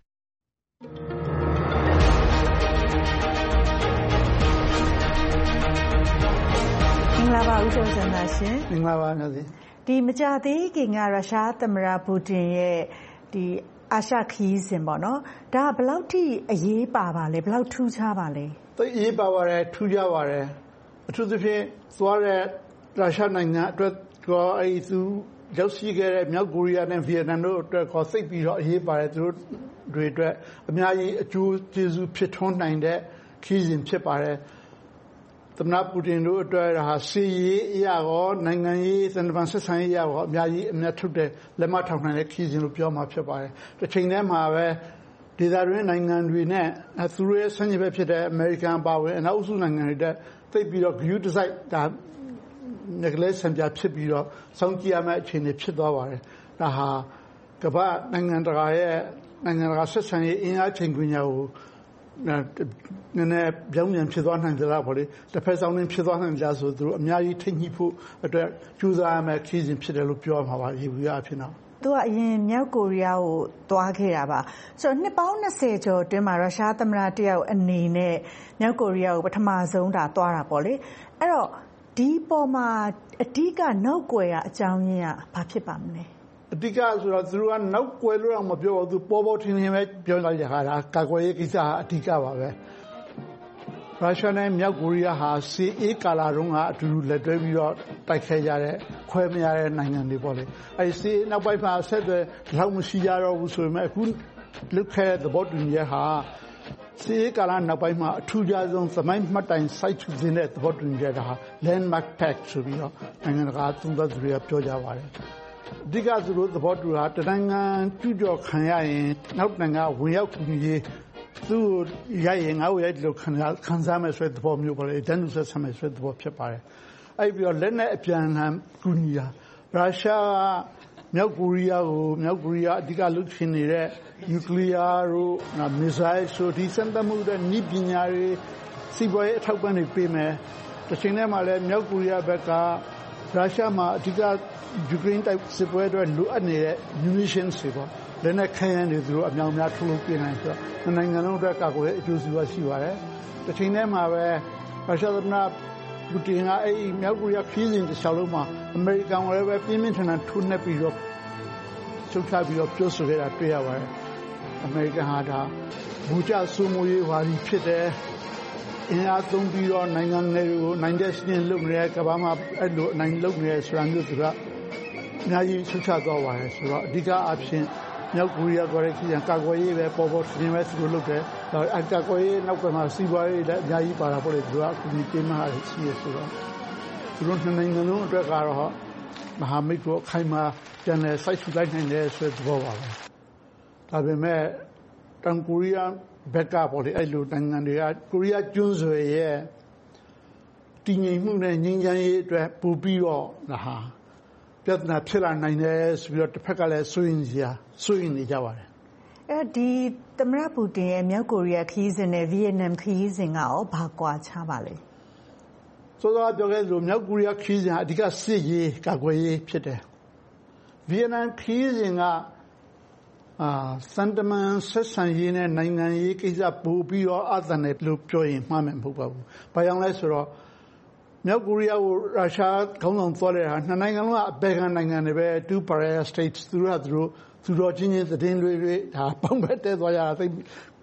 မင်္ဂလာပါဦးကျော်ဇံသာရှင်။မင်္ဂလာပါနော်။ဒီမကြသေးခင်ကရုရှားသမ္မတပူတင်ရဲ့ဒီအာရှခရီးစဉ်ပေါ့နော်ဒါဘယ်လောက်ထိအရေးပါပါလဲဘယ်လောက်ထူးခြားပါလဲသိအရေးပါပါတယ်ထူးခြားပါတယ်အထူးသဖြင့်သွားတဲ့ရုရှားနိုင်ငံအတွက်ကောအဲဒီသူရောက်ရှိခဲ့တဲ့မြောက်ကိုရီးယားနဲ့ဗီယက်နမ်တို့အတွက်ကောစိတ်ပြီးတော့အရေးပါတယ်သူတို့တွေအတွက်အများကြီးအကျိုးကျေးဇူးဖြစ်ထွန်းနိုင်တဲ့ခရီးစဉ်ဖြစ်ပါတယ်သမ္မတပူတင်တို့အတွက်ဟာစီရေးအရာရောနိုင်ငံရေးသံတမန်ဆက်ဆံရေးအရာရောအများကြီးအများထုတ်တဲ့လက်မထောက်နိုင်တဲ့ခရီးစဉ်လို့ပြောမှာဖြစ်ပါတယ်။တစ်ချိန်တည်းမှာပဲဒေသတွင်းနိုင်ငံတွေနဲ့သူတို့ရဲ့ဆန့်ကျင်ဘက်ဖြစ်တဲ့အမေရိကန်ပါဝင်အနောက်အစုနိုင်ငံတွေတက်သိပြီးတော့ view design ဒါငကလေးစံပြဖြစ်ပြီးတော့စောင့်ကြည့်ရမယ့်အခြေအနေဖြစ်သွားပါတယ်။ဒါဟာကမ္ဘာနိုင်ငံတကာရဲ့နိုင်ငံတကာဆက်ဆံရေးအင်အားချိန်ခွင်ညာကိုနည်းနည်းပြောင်းပြန်ဖြစ်သွားနိုင်ကြတာပေါ့လေတစ်ဖက်ဆောင်ရင်ဖြစ်သွားနိုင်ကြဆိုသူတို့အများကြီးထိညှိဖို့အတွက်ကြိုးစားရမယ့်ခရီးစဉ်ဖြစ်တယ်လို့ပြောမှာပါရေဘူးရအဖြစ်တော့သူကအရင်မြောက်ကိုရီးယားကိုသွားခဲ့တာပါဆိုတော့နှစ်ပေါင်း၂၀ကျော်အတွင်းမှာရုရှားသမ္မတတယောက်အနေနဲ့မြောက်ကိုရီးယားကိုပထမဆုံးတာသွားတာပေါ့လေအဲ့တော့ဒီပေါ်မှာအဓိကနောက်ကွယ်ကအကြောင်းရင်းကဘာဖြစ်ပါမလဲအဓိကဆိုတော့သူတို့ကနောက်ကွယ်လို့တော့မပြောဘူးသူပေါ်ပေါ်ထင်ထင်ပဲပြောလိုက်ရတာကာကွယ်ရေးကိစ္စအဓိကပါပဲရုရှားနဲ့မြောက်ကိုရီးယားဟာစီအေးကာလာတုန်းကအတူတူလက်တွဲပြီးတော့တိုက်ခိုက်ကြတဲ့ခွဲမရတဲ့နိုင်ငံတွေပေါ့လေအဲဒီစီနောက်ပိုင်းမှာဆက်သွယ်လောက်မရှိကြတော့ဘူးဆိုပေမဲ့အခုလုခဲ့တဲ့သဘောတူညီချက်ဟာစီအေးကာလာနောက်ပိုင်းမှာအထူးခြားဆုံးသမိုင်းမှတ်တိုင်စိုက်ထူတဲ့သဘောတူညီချက်ဒါဟာ landmark pact ဆိုပြီးတော့နိုင်ငံတကာသုံးသပ်သူတွေကပြောကြပါတယ်အဓိကသူတို့သဘောတူတာတနိုင်ငံကျူးကျော်ခံရရင်နောက်နိုင်ငံဝင်ရောက်ကူညီရေးသူရရင်ငါ့ကိုရိုက်လို့ခံစားခံစားမယ်ဆိုတဲ့သဘောမျိုးပေါ့လေတန်းတူဆက်ဆံမယ်ဆိုတဲ့သဘောဖြစ်ပါတယ်အဲ့ပြီးတော့လက်နဲ့အပြန်အလှန်ကူညီတာရုရှားကမြောက်ကိုရီးယားကိုမြောက်ကိုရီးယားအဓိကလုပ်ချင်နေတဲ့နျူကလ িয়ার တို့မစ်ဇိုင်းဆိုဒီစံတမှုတဲ့နည်းပညာတွေစီးပွားရေးအထောက်ပံ့တွေပေးမယ်တစ်ချိန်တည်းမှာလည်းမြောက်ကိုရီးယားဘက်ကရုရှားမှာအဓိကယူကရိန်းတိုက်စစ်ပွဲအတွက်လိုအပ်နေတဲ့ munitions တွေပေါ့လက်နက်ခဲယမ်းတွေသူတို့အများများထုတ်လုပ်ပေးနိုင်ဆိုတော့နိုင်ငံလုံးအတွက်ကာကွယ်အကျိုးစီးပွားရှိပါတယ်။တစ်ချိန်တည်းမှာပဲရုရှားသမ္မတပူတင်ကအဲ့ဒီမြောက်ကိုရီးယားခရီးစဉ်တစ်လျှောက်လုံးမှာအမေရိကန်ကလည်းပဲပြင်းပြင်းထန်ထန်ထိုးနှက်ပြီးတော့ချုပ်ချပြီးတော့ပြောဆိုခဲ့တာတွေ့ရပါတယ်။အမေရိကန်ဟာဒါဘူချဆိုမိုရေးဝါဒီဖြစ်တယ်။အင်အားသုံးပြီးတော့နိုင်ငံတွေကိုနိုင်တဲ့ရှင်လုပ်နေတဲ့ကမ္ဘာမှာအဲ့လိုနိုင်လုပ်နေတဲ့ဆိုတာမျိုးသူကအများကြီးချုပ်ချသွားပါတယ်ဆိုတော့အဓိကအဖြစ်မြောက်ကိုရီးယားကလည်းကြီးကာကွယ်ရေးပဲပေါ်ပေါ်တင်ပဲသူတို့လုပ်တယ်ဒါအကာကွယ်ရေးနောက်ကမှစီးပွားရေးလည်းအများကြီးပါတာပေါ့လေသူကအကူအညီပေးမှရှိရဆိုတော့သူတို့နှစ်နိုင်ငံလုံးအတွက်ကတော့မဟာမိတ်တို့အခိုင်အမာပြန်လည်စိုက်ထူလိုက်နိုင်တယ်ဆိုတဲ့သဘောပါပဲဒါပေမဲ့တောင်ကိုရီးယားဘက်ကပေါ့လေအဲ့လိုနိုင်ငံတွေကကိုရီးယားကျွန်းဆွယ်ရဲ့တည်ငြိမ်မှုနဲ့ငြိမ်းချမ်းရေးအတွက်ပူပြီးတော့ဒါဟာပြဿနာဖြစ်လာနိုင်တယ်ဆိုပြီးတော့တစ်ဖက်ကလည်းစိုးရင်စရာစိုးရင်နေကြပါတယ်အဲဒီသမ္မတပူတင်ရဲ့မြောက်ကိုရီးယားခရီးစဉ်နဲ့ဗီယက်နမ်ခရီးစဉ်ကရောဘာကွာခြားပါလဲဆိုတော့ပြောခဲ့လို့မြောက်ကိုရီးယားခရီးစဉ်အဓိကစစ်ရေးကာကွယ်ရေးဖြစ်တယ်ဗီယက်နမ်ခရီးစဉ်ကအာစန်တမန်ဆက်ဆံရေးနဲ့နိုင်ငံရေးကိစ္စပို့ပြီးတော့အသံနဲ့လို့ပြောရင်မှားမယ်မဟုတ်ပါဘူးဘာကြောင့်လဲဆိုတော့မြောက်ကိုရီးယားကိုရုရှားခေါင်းဆောင်သွားတဲ့ဟာနှစ်နိုင်ငံလုံးကအပေခံနိုင်ငံတွေပဲ two pariah states သူတို့ကသူတို့သူတော်ချင်းချင်းသတင်းတွေတွေဒါပေါင်းပဲတဲသွားကြတာသိ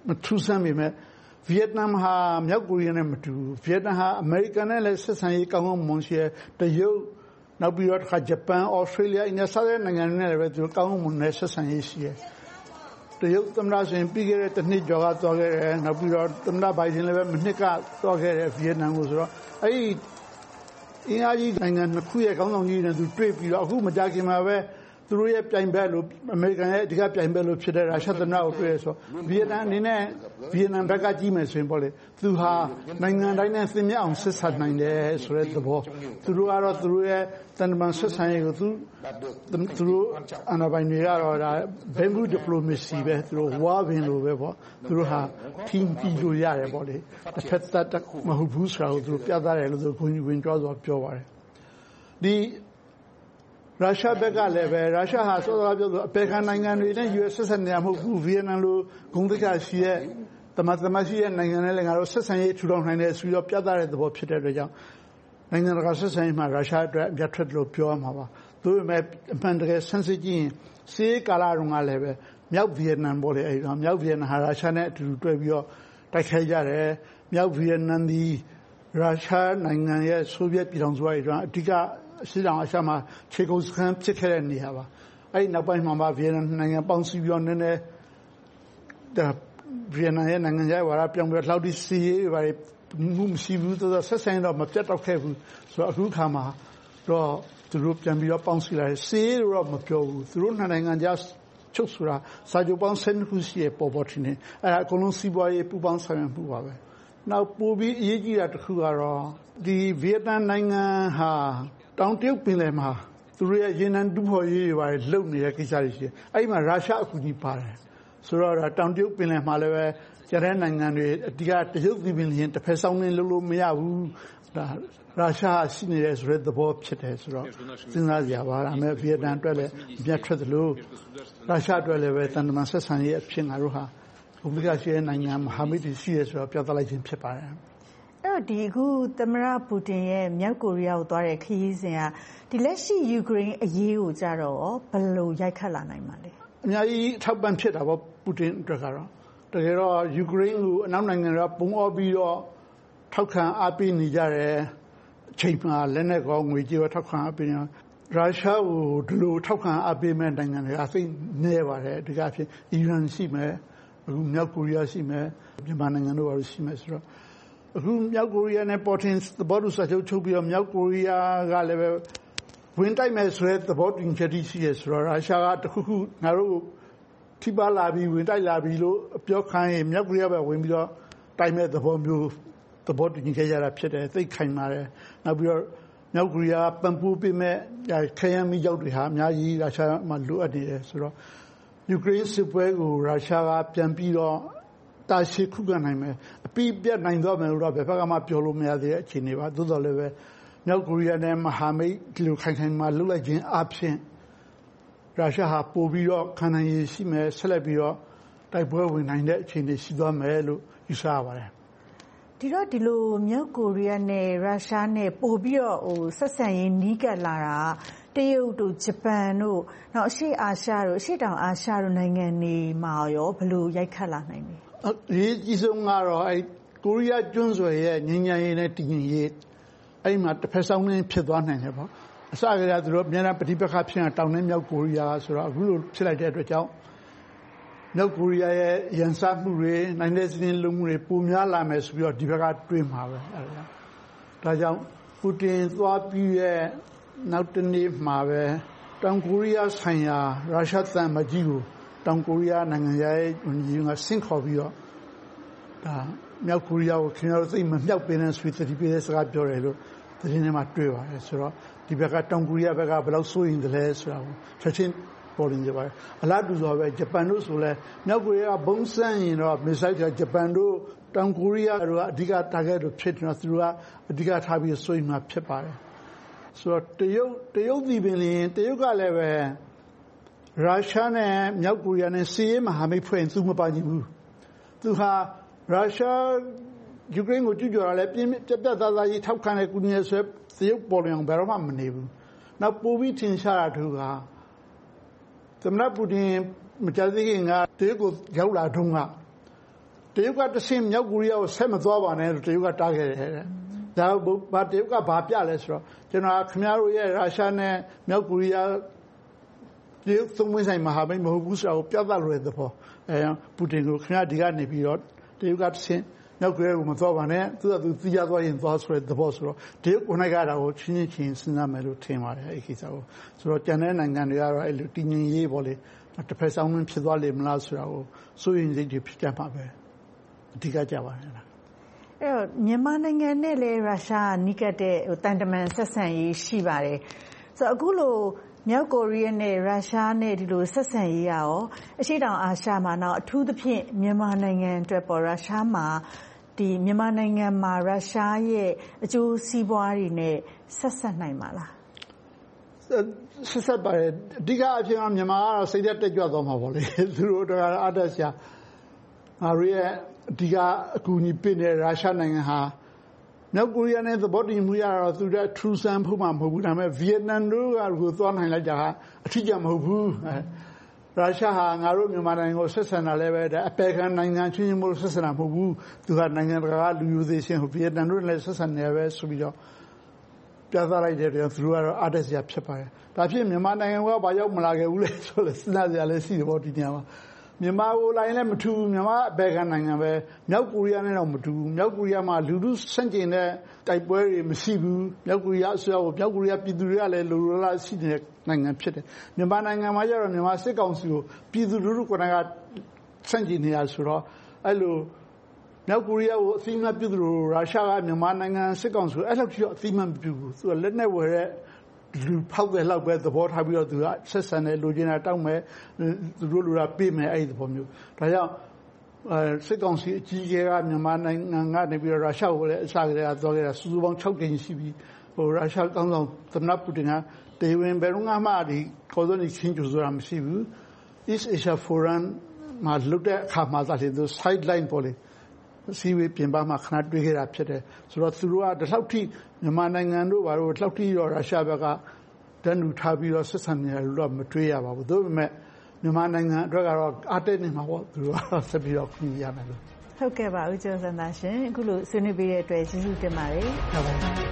မထူးဆန်းပေမဲ့ဗီယက်နမ်ဟာမြောက်ကိုရီးယားနဲ့မတူဘူးဗီယက်နမ်ဟာအမေရိကန်နဲ့လည်းဆက်ဆံရေးကောင်းကောင်းမွန်ရှိတယ်တရုတ်နောက်ပြီးတော့တစ်ခါဂျပန်ဩစတြေးလျအင်ဒိုစတဲ့နိုင်ငံတွေနဲ့လည်းပဲသူတို့ကောင်းကောင်းမွန်တဲ့ဆက်ဆံရေးရှိတယ်တရုတ်သမ္မတဆိုရင်ပြီးခဲ့တဲ့တစ်နှစ်ကျော်ကသွားခဲ့တယ်နောက်ပြီးတော့သမ္မတဘိုင်ဒန်လည်းပဲမနှစ်ကသွားခဲ့တယ်ဗီယက်နမ်ကိုဆိုတော့အဲ့ဒီအင်အားကြီးနိုင်ငံနှစ်ခုရဲ့ခေါင်းဆောင်ကြီးတွေနဲ့သူတွေ့ပြီးတော့အခုမကြခင်မှာပဲသူတို့ရဲ့ပြိုင်ဘက်လို့အမေရိကန်ရဲ့အဓိကပြိုင်ဘက်လို့ဖြစ်တဲ့ရုရှားသမ္မတကိုတွေ့ရဆိုဗီယက်နမ်အနေနဲ့ဗီယက်နမ်ဘက်ကကြီးမယ်ဆိုရင်ပေါ့လေသူဟာနိုင်ငံတိုင်းနဲ့သင်မြအောင်ဆက်ဆံနိုင်တယ်ဆိုတဲ့သဘောသူတို့ကတော့သူတို့ရဲ့တန်တမန်ဆက်ဆံရေးကိုသူသူတို့အနာပိုင်းတွေကတော့ဒါဘယ်မှုဒီပလိုမစီပဲသူတို့ဝါပင်လိုပဲပေါ့သူတို့ဟာထင်းပြီးလို့ရတယ်ပေါ့လေတစ်ဖက်သက်မဟုတ်ဘူးဆိုတာကိုသူတို့ပြသတယ်လို့သူခွင့်ဝင်ကြွားစွာပြောပါတယ်ဒီရုရှားဘက်ကလည်းပဲရုရှားဟာစောစောပြောလို့အပေခံနိုင်ငံတွေနဲ့ ယူ အက် ဆက်ဆံနေရမဟုတ်ဘူးဗီယက်နမ်လိုဂုဏ်သိက္ခာရှိတဲ့တမန်တမရှိတဲ့နိုင်ငံနဲ့လည်းငါတို့ဆက်ဆံရေးထူထောင်နိုင်တယ်ဆိုတော့ပြသတဲ့သဘောဖြစ်တဲ့အတွက်ကြောင့်နိုင်ငံတကာဆက်ဆံရေးမှာရုရှားအတွက်အပြတ်ထွက်လို့ပြောရမှာပါဒါပေမဲ့အမှန်တကယ်ဆန်းစစ်ကြည့်ရင်စေကာလာတုန်းကလည်းပဲမြောက်ဗီယက်နမ်ပေါ်လေအဲဒီတော့မြောက်ဗီယက်နမ်ဟာရုရှားနဲ့အတူတူတွဲပြီးတော့တိုက်ခိုက်ကြတယ်မြောက်ဗီယက်နမ်ဒီရုရှားနိုင်ငံရဲ့ဆိုဗီယက်ပြည်ထောင်စုရဲ့အဓိကအရှေ့တောင်အာရှမှာခြေကုပ်စခန်းဖြစ်ခဲ့တဲ့နေရာပါအဲဒီနောက်ပိုင်းမှာဗီယက်နမ်နိုင်ငံပေါင်းစည်းပြီးတော့နည်းနည်းဒါဗီယက်နမ်ရဲ့နိုင်ငံရဲ့ဝါဒပြောင်းပြီးတော့လောက်ဒီစီရေးတွေမှုမရှိဘူးဆိုတော့ဆက်ဆံတော့မပြတ်တော့ခဲ့ဘူးဆိုတော့အခုခါမှာတော့သူတို့ပြန်ပြီးတော့ပေါင်းစည်းလာတယ်စီရေးတော့မပြောဘူးသူတို့နိုင်ငံကြားချုပ်ဆိုတာစာချုပ်ပေါင်းဆယ်ခုရှိရပေါ်ပေါ်တင်နေအဲဒါအကုန်လုံးစီးပွားရေးပူးပေါင်းဆောင်ရွက်မှုပါပဲနောက်ပိုပြီးအရေးကြီးတာတစ်ခုကတော့ဒီဗီယက်နမ်နိုင်ငံဟာတောင်တရုတ်ပင်လယ်မှာသူတို့ရဲ့ရေနံတူးဖော်ရေးတွေပါတယ်လုံနေတဲ့ကိစ္စတွေရှိတယ်။အဲဒီမှာရုရှားအကူအညီပါတယ်။ဆိုတော့တောင်တရုတ်ပင်လယ်မှာလည်းပဲကျတဲ့နိုင်ငံတွေအဓိကတရုတ်ပြည်ပင်လယ်တစ်ဖက်ဆောင်နေလို့လို့မရဘူး။ဒါရုရှားရှိနေတဲ့ဆိုတဲ့သဘောဖြစ်တယ်ဆိုတော့စဉ်းစားကြပါလား။အမေဗီယက်နမ်အတွက်လည်းပြတ်ထွက်တယ်လို့ရုရှားအတွက်လည်းပဲတန်တမန်ဆက်ဆံရေးအဖြစ်ငါတို့ဟာဘုံကရှိတဲ့နိုင်ငံမဟာမိတ်ရှိရဆိုတော့ပြသလိုက်ခြင်းဖြစ်ပါတယ်။အဲ့တော့ဒီအခုသမ္မတပူတင်ရဲ့မြောက်ကိုရီးယားကိုသွားတဲ့ခရီးစဉ်ကဒီလက်ရှိယူကရိန်းအရေးကိုကြတော့ဘယ်လိုရိုက်ခတ်လာနိုင်မှာလဲအများကြီးထောက်ပံ့ဖြစ်တာပေါ့ပူတင်အတွက်ကတော့တကယ်တော့ယူကရိန်းကိုအနောက်နိုင်ငံတွေကပုံအောပြီးတော့ထောက်ခံအားပေးနေကြတယ်အချိန်မှာလက်နက်ကောငွေကြေးရောထောက်ခံအားပေးနေရုရှားကိုဒီလိုထောက်ခံအားပေးမဲ့နိုင်ငံတွေကသိနေပါတယ်ဒီကအဖြစ်အီရန်ရှိမယ်အခုမြောက်ကိုရီးယားရှိမယ်မြန်မာနိုင်ငံတို့လည်းရှိမယ်ဆိုတော့အခုမြောက်ကိုရီးယားနဲ့ပေါ်တင်သဘောတူစာချုပ်ချုပ်ပြီးတော့မြောက်ကိုရီးယားကလည်းပဲဝင်တိုက်မယ်ဆိုတဲ့သဘောတူညီချက်ရှိရဲဆိုတော့ရုရှားကတခုခုငါတို့ထိပါလာပြီးဝင်တိုက်လာပြီးလို့ပြောခိုင်းရင်မြောက်ကိုရီးယားပဲဝင်ပြီးတော့တိုက်မဲ့သဘောမျိုးသဘောတူညီခဲ့ကြတာဖြစ်တယ်သိခိုင်ပါတယ်နောက်ပြီးတော့မြောက်ကိုရီးယားပံ့ပိုးပေးမဲ့ခရမ်းမီရောက်တွေဟာအများကြီးရုရှားမှာလိုအပ်နေတယ်ဆိုတော့ယူကရိန်းစစ်ပွဲကိုရုရှားကပြန်ပြီးတော့တာရှည်ခုခံနိုင်မယ်အပြည့်ပြတ်နိုင်တော့မယ်လို့တော့ဘယ်ဘက်ကမှပြောလို့မရသေးတဲ့အခြေအနေပါသို့တော်လည်းပဲမြောက်ကိုရီးယားနဲ့မဟာမိတ်ဒီလိုခိုင်ခိုင်မာလှုပ်လိုက်ခြင်းအပြင်ရုရှားဟာပို့ပြီးတော့ခံနိုင်ရရှိမယ်ဆက်လက်ပြီးတော့တိုက်ပွဲဝင်နိုင်တဲ့အခြေအနေရှိသွားမယ်လို့ယူဆရပါတယ်ဒီတော့ဒီလိုမြောက်ကိုရီးယားနဲ့ရုရှားနဲ့ပို့ပြီးတော့ဟိုဆက်ဆံရေးနီးကပ်လာတာတရုတ်တို့ဂျပန်တို့နောက်အရှေ့အာရှတို့အရှေ့တောင်အာရှတို့နိုင်ငံတွေမှာရောဘယ်လိုရိုက်ခတ်လာနိုင်လဲအရေးကြီးဆုံးကတော့အဲကိုရီးယားကျွန်းဆွယ်ရဲ့ငြိမ်းချမ်းရေးနဲ့တည်ငြိမ်ရေးအဲ့မှာတစ်ဖက်ဆောင်နေဖြစ်သွားနိုင်တယ်ပေါ့အစကတည်းကသူတို့အများအားပဋိပက္ခဖြစ်နေတာတောင်နဲ့မြောက်ကိုရီးယားဆိုတော့အခုလိုဖြစ်လိုက်တဲ့အတွက်ကြောင့်မြောက်ကိုရီးယားရဲ့ရန်စမှုတွေနိုင်တဲ့စည်းလုံးမှုတွေပုံများလာမယ်ဆိုပြီးတော့ဒီဘက်ကတွေးမှာပဲအဲ့ဒါဒါကြောင့်ပူတင်သွားပြီးရဲ့နောက်တနေ့မှာပဲတောင်ကိုရီးယားဆိုင်ရာရုရှားသံမကြီးကိုတောင်ကိုရီးယားနိုင်ငံရဲ့ဝန်ကြီးကဆင့်ခေါ်ပြီးတော့ဒါမြောက်ကိုရီးယားကိုခင်ဗျားတို့သိမမြောက်ပင်နဲ့ဆွေးသတိပေးတဲ့စကားပြောတယ်လို့သတင်းထဲမှာတွေ့ပါတယ်ဆိုတော့ဒီဘက်ကတောင်ကိုရီးယားဘက်ကဘယ်လောက်စိုးရင်တလဲဆိုတာကိုချက်ချင်းပေါ်နေကြပါတယ်အလားတူဆိုပဲဂျပန်တို့ဆိုလဲမြောက်ကိုရီးယားဘုံစမ်းရင်တော့မစ်ဆိုက်တွေကဂျပန်တို့တောင်ကိုရီးယားတို့ကအဓိက target တို့ဖြစ်နေတော့သူတို့ကအဓိကထားပြီးစိုးရင်မှာဖြစ်ပါတယ်ဆိုတော့တရုတ်တရုတ်ပြည်ပင်လင်းတရုတ်ကလည်းပဲရုရှားနဲ့မြောက်ကိုရီးယားနဲ့စီးရဲမဟာမိတ်ဖွဲ့ရင်သူမပါကြဘူးသူဟာရုရှားယူကရိန်းကိုကျူးကျော်တာလည်းပြင်းပြပြသားသားကြီးထောက်ခံတဲ့ကုညီဆွဲတရုတ်ပေါ်လျောင်ဘယ်တော့မှမနေဘူးနောက်ပိုပြီးထင်ရှားတာသူကသမ္မတပူတင်မကြသေးခင်ကတရုတ်ကိုရောက်လာတုန်းကတရုတ်ကတဆင့်မြောက်ကိုရီးယားကိုဆက်မသွားပါနဲ့လို့တရုတ်ကတားခဲ့တယ်တဲ့ဒါဘာတရုတ်ကဘာပြလဲဆိုတော့ကျွန်တော်ခင်ဗျားတို့ရဲ့ရုရှားနဲ့မြောက်ကိုရီးယားတရုတ်သုံးမဆိုင်မဟာမိတ်မဟုတ်ဘူးဆိုတာကိုပြသလို့ရတဲ့ပေါ့အဲပူတင်ကိုခင်ဗျားဒီကနေပြီးတော့တရုတ်ကတဆင့်မြောက်ကိုရီးယားကိုမသွားပါနဲ့သူကသူသိကြသွားရင်သွားဆိုတဲ့ဘောဆိုတော့တရုတ်ကိုနိုင်ကြတာကိုချင်းချင်းချင်းစဉ်းစားမယ်လို့ထင်ပါတယ်အဲ့ဒီကိစ္စကိုဆိုတော့ကျန်တဲ့နိုင်ငံတွေကတော့အဲ့လိုတည်ငြိမ်ရေးပေါ့လေတစ်ဖက်ဆောင်ဝင်ဖြစ်သွားလိမ့်မလားဆိုတာကိုစိုးရိမ်စိတ်တွေဖြစ်ကြမှာပဲအဓိကကြပါတယ်လားအဲ့တော့မြန်မာနိုင်ငံနဲ့လည်းရုရှားနီးကပ်တဲ့ဟိုတန်တမန်ဆက်ဆံရေးရှိပါတယ်ဆိုတော့အခုလိုမြောက်ကိုရီးယားနဲ့ရုရှားနဲ့ဒီလိုဆက်ဆံရေးရောအရှေ့တောင်အာရှမှာတော့အထူးသဖြင့်မြန်မာနိုင်ငံအတွက်ပေါ်ရုရှားမှာဒီမြန်မာနိုင်ငံမှာရုရှားရဲ့အကျိုးစီးပွားတွေနဲ့ဆက်ဆက်နိုင်မှာလားဆက်ဆက်ပါတယ်အဓိကအဖြစ်ကမြန်မာကတော့စိတ်သက်တက်ကြွသွားမှာပေါ့လေသူတို့တော့အားတက်ရှာငါတို့ရဲ့အဓိကအကူအညီပေးတဲ့ရုရှားနိုင်ငံဟာမြောက်ကိုရီးယားနဲ့သဘောတူညီမှုရတော့သူတို့ထူဆန်းဖို့မှမဟုတ်ဘူးဒါပေမဲ့ဗီယက်နမ်တို့ကကိုသွားနိုင်လိုက်တာကအထူးကြမဟုတ်ဘူးရုရှားဟာငါတို့မြန်မာနိုင်ငံကိုဆက်ဆံတာလည်းပဲအပေခံနိုင်ငံချင်းချင်းမို့ဆက်ဆံတာမဟုတ်ဘူးသူကနိုင်ငံတကာလူမျိုးသေးချင်းဟိုဗီယက်နမ်တို့လည်းဆက်ဆံနေပဲဆိုပြီးတော့ပြသလိုက်တဲ့ပြောသူတို့ကတော့အားတက်စရာဖြစ်ပါတယ်ဒါဖြစ်မြန်မာနိုင်ငံကဘာရောက်မလာခဲ့ဘူးလေဆိုလဲစဉ်းစားစရာလည်းရှိတယ်ပေါ့ဒီညမှာမြန်မာကိုလိုင်းလည်းမထူဘူးမြန်မာအပေခံနိုင်ငံပဲမြောက်ကိုရီးယားနဲ့တော့မတူဘူးမြောက်ကိုရီးယားမှာလူလူစန့်ကျင်တဲ့တိုက်ပွဲတွေမရှိဘူးမြောက်ကိုရီးယားအစိုးရကိုမြောက်ကိုရီးယားပြည်သူတွေကလည်းလူလူလားရှိတဲ့နိုင်ငံဖြစ်တယ်မြန်မာနိုင်ငံမှာကျတော့မြန်မာစစ်ကောင်စီကိုပြည်သူလူထုကလည်းစန့်ကျင်နေရဆိုတော့အဲ့လိုမြောက်ကိုရီးယားကိုအသိအမှတ်ပြုသလိုရုရှားကမြန်မာနိုင်ငံစစ်ကောင်စီကိုအဲ့လောက်ကြီးတော့အသိအမှတ်ပြုဘူးသူကလက်နဲ့ဝယ်တဲ့လူဖောက်တဲ့လောက်ပဲသဘောထားပြီးတော့သူကဆက်ဆံတယ်လူချင်းတာတောက်မယ်သူတို့လူတာပေးမယ်အဲ့ဒီသဘောမျိုးဒါကြောင့်အဲစစ်ကောင်စီအကြီးအကဲကမြန်မာနိုင်ငံကနေပြီးတော့ရုရှားကိုလည်းအစကတည်းကသွားခဲ့တာစုစုပေါင်း၆ကြိမ်ရှိပြီးဟိုရုရှားကောင်းဆောင်သမ္မတပူတင်ကတေဝင်ဘယ်တော့မှဒီခေါ်တဲ့ချင်းကျူဆိုတာမရှိဘူး East Asia Forum မှာလွတ်တဲ့အခါမှာသာလေသူ sideline ပေါ်လေစီဝေးပြင်ပမှာခဏတွေ့ခဲ့တာဖြစ်တယ်ဆိုတော့သူတို့ကဒီလောက်ထိမြန်မာနိုင်ငံတို့ဘာလို့ဒီလောက်ထိတော့ရုရှားဘက်ကတန်းတူထားပြီးတော့ဆက်ဆံနေတယ်လို့တော့မတွေးရပါဘူးဒါပေမဲ့မြန်မာနိုင်ငံအတွက်ကတော့အားတက်နေမှာပေါ့သူတို့ကဆက်ပြီးတော့ခွင့်ရမယ်လို့ဟုတ်ကဲ့ပါဦးကျော်စံသာရှင်အခုလိုဆွေးနွေးပေးတဲ့အတွက်ကျေးဇူးတင်ပါတယ်ဟုတ်ပါဘူး